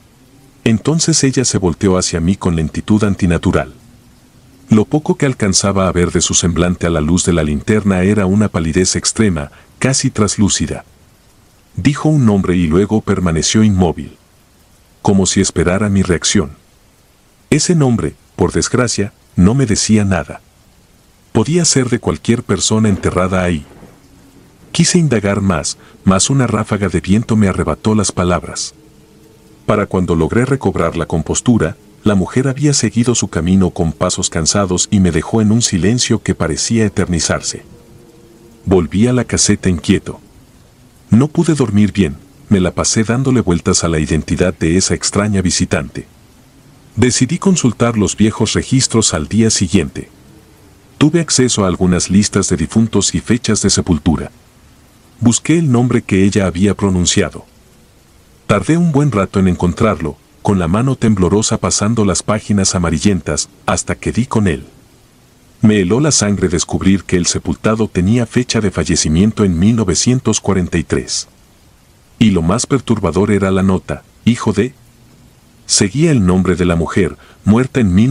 Speaker 1: Entonces ella se volteó hacia mí con lentitud antinatural. Lo poco que alcanzaba a ver de su semblante a la luz de la linterna era una palidez extrema, casi traslúcida. Dijo un nombre y luego permaneció inmóvil, como si esperara mi reacción. Ese nombre, por desgracia, no me decía nada. Podía ser de cualquier persona enterrada ahí. Quise indagar más, mas una ráfaga de viento me arrebató las palabras. Para cuando logré recobrar la compostura, la mujer había seguido su camino con pasos cansados y me dejó en un silencio que parecía eternizarse. Volví a la caseta inquieto. No pude dormir bien, me la pasé dándole vueltas a la identidad de esa extraña visitante. Decidí consultar los viejos registros al día siguiente. Tuve acceso a algunas listas de difuntos y fechas de sepultura. Busqué el nombre que ella había pronunciado. Tardé un buen rato en encontrarlo, con la mano temblorosa pasando las páginas amarillentas, hasta que di con él. Me heló la sangre descubrir que el sepultado tenía fecha de fallecimiento en 1943. Y lo más perturbador era la nota, hijo de... Seguía el nombre de la mujer, muerta en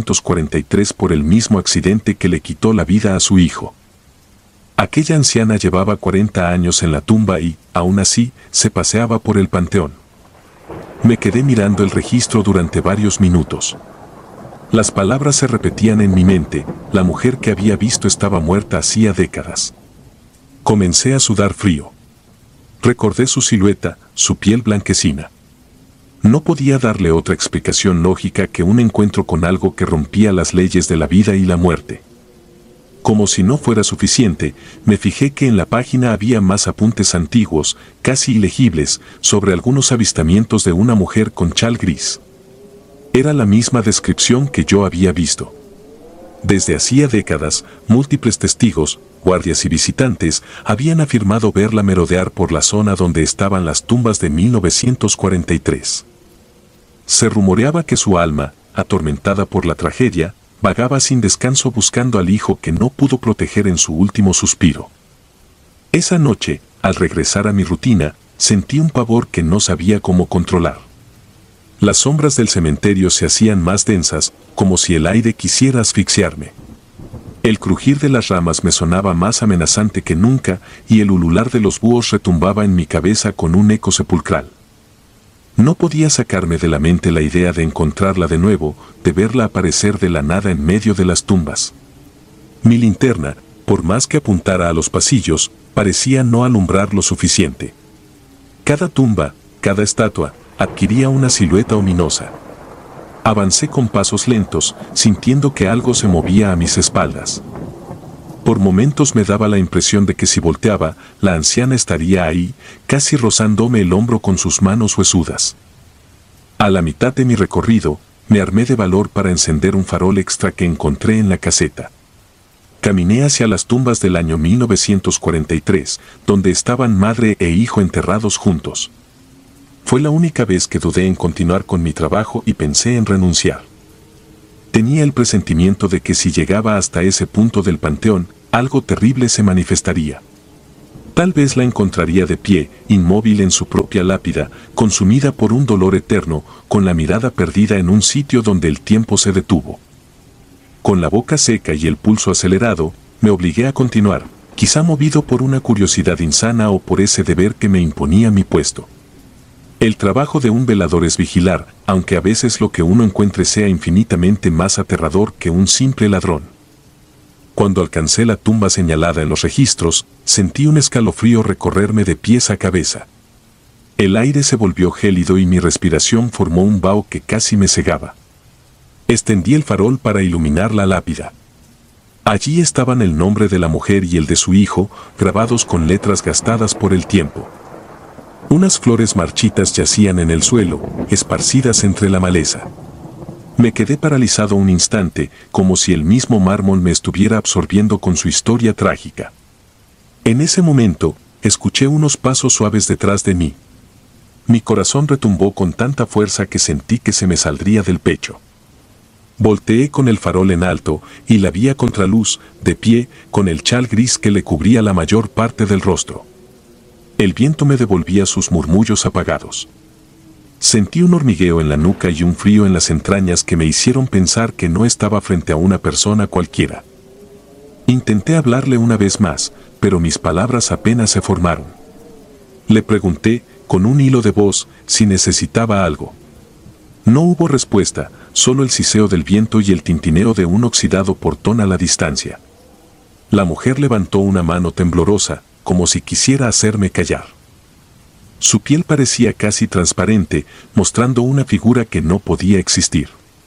Speaker 1: 1943 por el mismo accidente que le quitó la vida a su hijo. Aquella anciana llevaba 40 años en la tumba y, aún así, se paseaba por el panteón. Me quedé mirando el registro durante varios minutos. Las palabras se repetían en mi mente, la mujer que había visto estaba muerta hacía décadas. Comencé a sudar frío. Recordé su silueta, su piel blanquecina. No podía darle otra explicación lógica que un encuentro con algo que rompía las leyes de la vida y la muerte. Como si no fuera suficiente, me fijé que en la página había más apuntes antiguos, casi ilegibles, sobre algunos avistamientos de una mujer con chal gris. Era la misma descripción que yo había visto. Desde hacía décadas, múltiples testigos, guardias y visitantes, habían afirmado verla merodear por la zona donde estaban las tumbas de 1943. Se rumoreaba que su alma, atormentada por la tragedia, vagaba sin descanso buscando al hijo que no pudo proteger en su último suspiro. Esa noche, al regresar a mi rutina, sentí un pavor que no sabía cómo controlar. Las sombras del cementerio se hacían más densas, como si el aire quisiera asfixiarme. El crujir de las ramas me sonaba más amenazante que nunca y el ulular de los búhos retumbaba en mi cabeza con un eco sepulcral. No podía sacarme de la mente la idea de encontrarla de nuevo, de verla aparecer de la nada en medio de las tumbas. Mi linterna, por más que apuntara a los pasillos, parecía no alumbrar lo suficiente. Cada tumba, cada estatua, adquiría una silueta ominosa. Avancé con pasos lentos, sintiendo que algo se movía a mis espaldas. Por momentos me daba la impresión de que si volteaba, la anciana estaría ahí, casi rozándome el hombro con sus manos huesudas. A la mitad de mi recorrido, me armé de valor para encender un farol extra que encontré en la caseta. Caminé hacia las tumbas del año 1943, donde estaban madre e hijo enterrados juntos. Fue la única vez que dudé en continuar con mi trabajo y pensé en renunciar. Tenía el presentimiento de que si llegaba hasta ese punto del panteón, algo terrible se manifestaría. Tal vez la encontraría de pie, inmóvil en su propia lápida, consumida por un dolor eterno, con la mirada perdida en un sitio donde el tiempo se detuvo. Con la boca seca y el pulso acelerado, me obligué a continuar, quizá movido por una curiosidad insana o por ese deber que me imponía mi puesto. El trabajo de un velador es vigilar, aunque a veces lo que uno encuentre sea infinitamente más aterrador que un simple ladrón. Cuando alcancé la tumba señalada en los registros, sentí un escalofrío recorrerme de pies a cabeza. El aire se volvió gélido y mi respiración formó un vaho que casi me cegaba. Extendí el farol para iluminar la lápida. Allí estaban el nombre de la mujer y el de su hijo, grabados con letras gastadas por el tiempo. Unas flores marchitas yacían en el suelo, esparcidas entre la maleza. Me quedé paralizado un instante, como si el mismo mármol me estuviera absorbiendo con su historia trágica. En ese momento, escuché unos pasos suaves detrás de mí. Mi corazón retumbó con tanta fuerza que sentí que se me saldría del pecho. Volteé con el farol en alto y la vi a contraluz, de pie, con el chal gris que le cubría la mayor parte del rostro. El viento me devolvía sus murmullos apagados. Sentí un hormigueo en la nuca y un frío en las entrañas que me hicieron pensar que no estaba frente a una persona cualquiera. Intenté hablarle una vez más, pero mis palabras apenas se formaron. Le pregunté, con un hilo de voz, si necesitaba algo. No hubo respuesta, solo el siseo del viento y el tintineo de un oxidado portón a la distancia. La mujer levantó una mano temblorosa, como si quisiera hacerme callar. Su piel parecía casi transparente, mostrando una figura que no podía existir.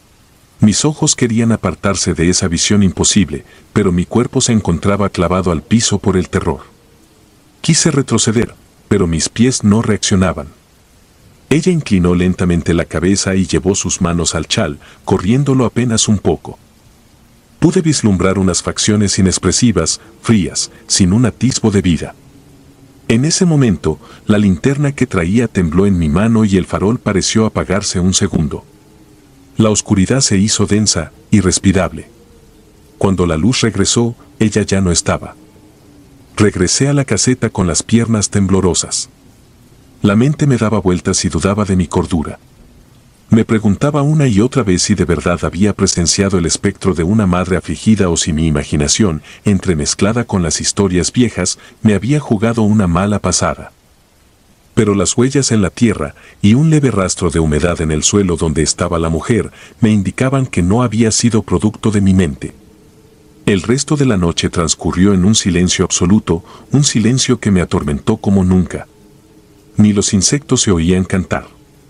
Speaker 1: Mis ojos querían apartarse de esa visión imposible, pero mi cuerpo se encontraba clavado al piso por el terror. Quise retroceder, pero mis pies no reaccionaban. Ella inclinó lentamente la cabeza y llevó sus manos al chal, corriéndolo apenas un poco. Pude vislumbrar unas facciones inexpresivas, frías, sin un atisbo de vida. En ese momento, la linterna que traía tembló en mi mano y el farol pareció apagarse un segundo. La oscuridad se hizo densa, irrespirable. Cuando la luz regresó, ella ya no estaba. Regresé a la caseta con las piernas temblorosas. La mente me daba vueltas y dudaba de mi cordura. Me preguntaba una y otra vez si de verdad había presenciado el espectro de una madre afligida o si mi imaginación, entremezclada con las historias viejas, me había jugado una mala pasada. Pero las huellas en la tierra y un leve rastro de humedad en el suelo donde estaba la mujer me indicaban que no había sido producto de mi mente. El resto de la noche transcurrió en un silencio absoluto, un silencio que me atormentó como nunca. Ni los insectos se oían cantar.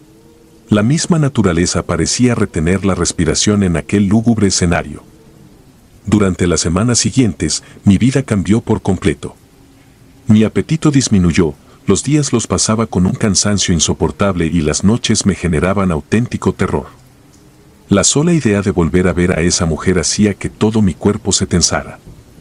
Speaker 1: La misma naturaleza parecía retener la respiración en aquel lúgubre escenario. Durante las semanas siguientes, mi vida cambió por completo. Mi apetito disminuyó, los días los pasaba con un cansancio insoportable y las noches me generaban auténtico terror. La sola idea de volver a ver a esa mujer hacía que todo mi cuerpo se tensara.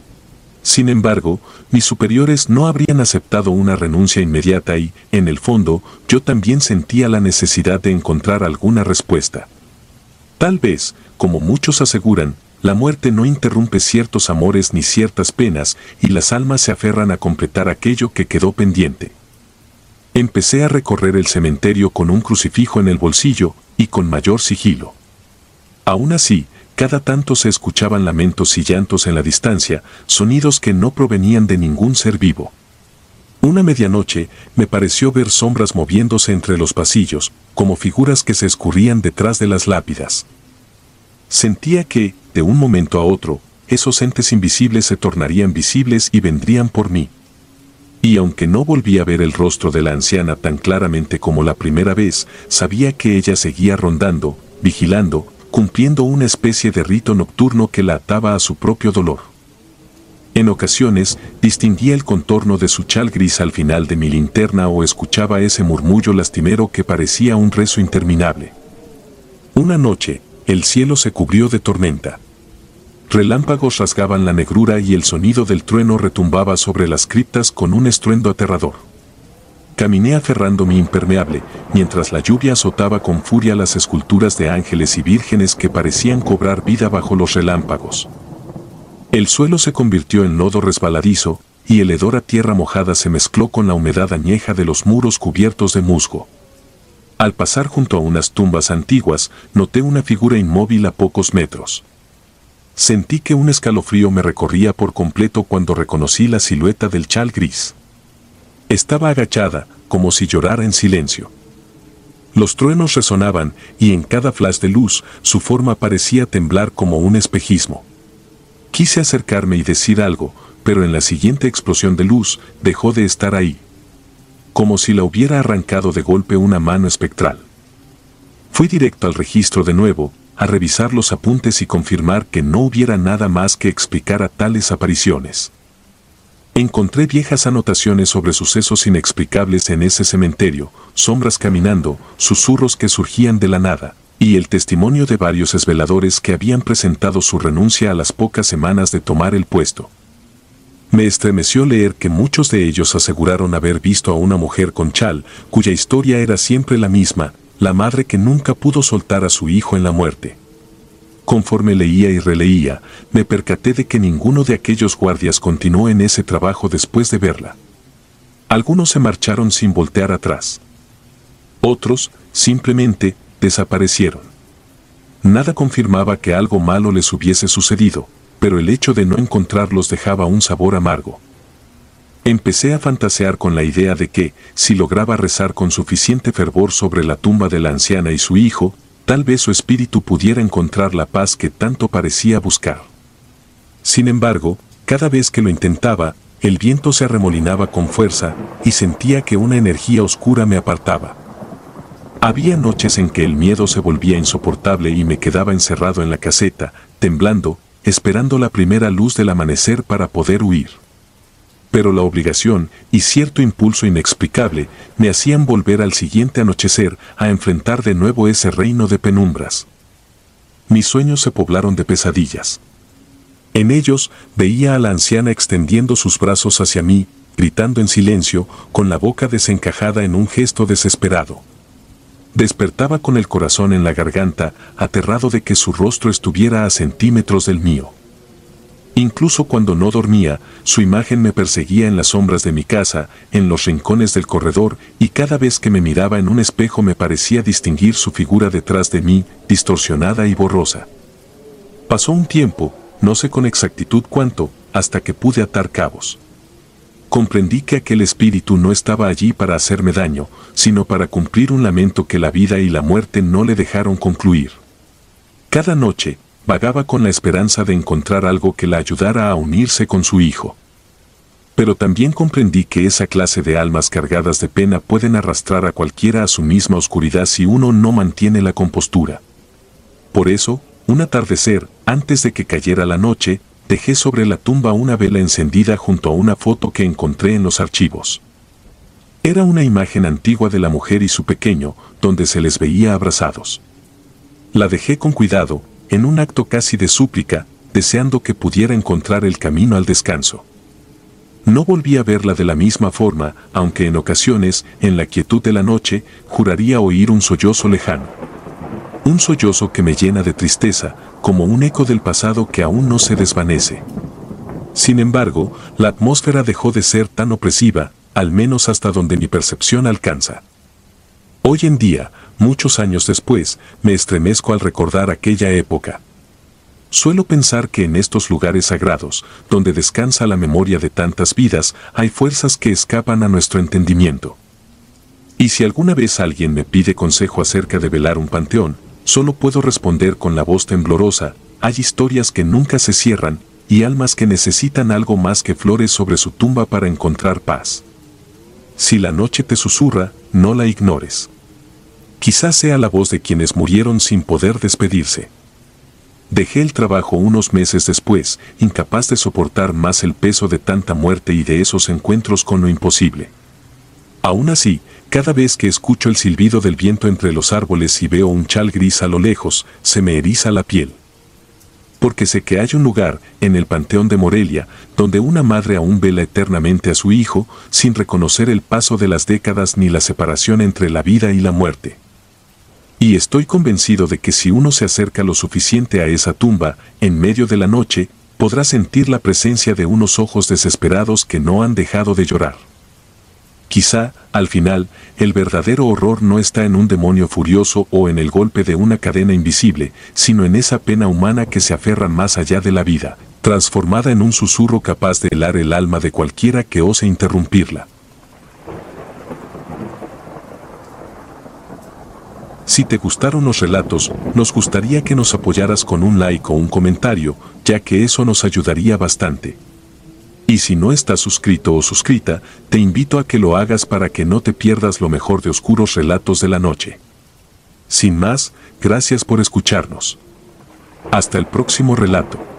Speaker 1: Sin embargo, mis superiores no habrían aceptado una renuncia inmediata y, en el fondo, yo también sentía la necesidad de encontrar alguna respuesta. Tal vez, como muchos aseguran, la muerte no interrumpe ciertos amores ni ciertas penas y las almas se aferran a completar aquello que quedó pendiente. Empecé a recorrer el cementerio con un crucifijo en el bolsillo y con mayor sigilo. Aún así, cada tanto se escuchaban lamentos y llantos en la distancia, sonidos que no provenían de ningún ser vivo. Una medianoche me pareció ver sombras moviéndose entre los pasillos, como figuras que se escurrían detrás de las lápidas. Sentía que, de un momento a otro, esos entes invisibles se tornarían visibles y vendrían por mí. Y aunque no volví a ver el rostro de la anciana tan claramente como la primera vez, sabía que ella seguía rondando, vigilando, cumpliendo una especie de rito nocturno que la ataba a su propio dolor. En ocasiones, distinguía el contorno de su chal gris al final de mi linterna o escuchaba ese murmullo lastimero que parecía un rezo interminable. Una noche, el cielo se cubrió de tormenta. Relámpagos rasgaban la negrura y el sonido del trueno retumbaba sobre las criptas con un estruendo aterrador. Caminé aferrando mi impermeable, mientras la lluvia azotaba con furia las esculturas de ángeles y vírgenes que parecían cobrar vida bajo los relámpagos. El suelo se convirtió en lodo resbaladizo, y el hedor a tierra mojada se mezcló con la humedad añeja de los muros cubiertos de musgo. Al pasar junto a unas tumbas antiguas, noté una figura inmóvil a pocos metros. Sentí que un escalofrío me recorría por completo cuando reconocí la silueta del chal gris. Estaba agachada, como si llorara en silencio. Los truenos resonaban, y en cada flash de luz, su forma parecía temblar como un espejismo. Quise acercarme y decir algo, pero en la siguiente explosión de luz, dejó de estar ahí. Como si la hubiera arrancado de golpe una mano espectral. Fui directo al registro de nuevo, a revisar los apuntes y confirmar que no hubiera nada más que explicar a tales apariciones. Encontré viejas anotaciones sobre sucesos inexplicables en ese cementerio, sombras caminando, susurros que surgían de la nada, y el testimonio de varios esveladores que habían presentado su renuncia a las pocas semanas de tomar el puesto. Me estremeció leer que muchos de ellos aseguraron haber visto a una mujer con chal, cuya historia era siempre la misma, la madre que nunca pudo soltar a su hijo en la muerte. Conforme leía y releía, me percaté de que ninguno de aquellos guardias continuó en ese trabajo después de verla. Algunos se marcharon sin voltear atrás. Otros, simplemente, desaparecieron. Nada confirmaba que algo malo les hubiese sucedido, pero el hecho de no encontrarlos dejaba un sabor amargo. Empecé a fantasear con la idea de que, si lograba rezar con suficiente fervor sobre la tumba de la anciana y su hijo, tal vez su espíritu pudiera encontrar la paz que tanto parecía buscar. Sin embargo, cada vez que lo intentaba, el viento se arremolinaba con fuerza, y sentía que una energía oscura me apartaba. Había noches en que el miedo se volvía insoportable y me quedaba encerrado en la caseta, temblando, esperando la primera luz del amanecer para poder huir. Pero la obligación y cierto impulso inexplicable me hacían volver al siguiente anochecer a enfrentar de nuevo ese reino de penumbras. Mis sueños se poblaron de pesadillas. En ellos veía a la anciana extendiendo sus brazos hacia mí, gritando en silencio, con la boca desencajada en un gesto desesperado. Despertaba con el corazón en la garganta, aterrado de que su rostro estuviera a centímetros del mío. Incluso cuando no dormía, su imagen me perseguía en las sombras de mi casa, en los rincones del corredor, y cada vez que me miraba en un espejo me parecía distinguir su figura detrás de mí, distorsionada y borrosa. Pasó un tiempo, no sé con exactitud cuánto, hasta que pude atar cabos. Comprendí que aquel espíritu no estaba allí para hacerme daño, sino para cumplir un lamento que la vida y la muerte no le dejaron concluir. Cada noche, vagaba con la esperanza de encontrar algo que la ayudara a unirse con su hijo. Pero también comprendí que esa clase de almas cargadas de pena pueden arrastrar a cualquiera a su misma oscuridad si uno no mantiene la compostura. Por eso, un atardecer, antes de que cayera la noche, dejé sobre la tumba una vela encendida junto a una foto que encontré en los archivos. Era una imagen antigua de la mujer y su pequeño, donde se les veía abrazados. La dejé con cuidado, en un acto casi de súplica, deseando que pudiera encontrar el camino al descanso. No volví a verla de la misma forma, aunque en ocasiones, en la quietud de la noche, juraría oír un sollozo lejano. Un sollozo que me llena de tristeza, como un eco del pasado que aún no se desvanece. Sin embargo, la atmósfera dejó de ser tan opresiva, al menos hasta donde mi percepción alcanza. Hoy en día, muchos años después, me estremezco al recordar aquella época. Suelo pensar que en estos lugares sagrados, donde descansa la memoria de tantas vidas, hay fuerzas que escapan a nuestro entendimiento. Y si alguna vez alguien me pide consejo acerca de velar un panteón, solo puedo responder con la voz temblorosa: hay historias que nunca se cierran, y almas que necesitan algo más que flores sobre su tumba para encontrar paz. Si la noche te susurra, no la ignores. Quizás sea la voz de quienes murieron sin poder despedirse. Dejé el trabajo unos meses después, incapaz de soportar más el peso de tanta muerte y de esos encuentros con lo imposible. Aún así, cada vez que escucho el silbido del viento entre los árboles y veo un chal gris a lo lejos, se me eriza la piel. Porque sé que hay un lugar, en el Panteón de Morelia, donde una madre aún vela eternamente a su hijo, sin reconocer el paso de las décadas ni la separación entre la vida y la muerte. Y estoy convencido de que si uno se acerca lo suficiente a esa tumba, en medio de la noche, podrá sentir la presencia de unos ojos desesperados que no han dejado de llorar. Quizá, al final, el verdadero horror no está en un demonio furioso o en el golpe de una cadena invisible, sino en esa pena humana que se aferra más allá de la vida, transformada en un susurro capaz de helar el alma de cualquiera que ose interrumpirla. Si te gustaron los relatos, nos gustaría que nos apoyaras con un like o un comentario, ya que eso nos ayudaría bastante. Y si no estás suscrito o suscrita, te invito a que lo hagas para que no te pierdas lo mejor de Oscuros Relatos de la Noche. Sin más, gracias por escucharnos. Hasta el próximo relato.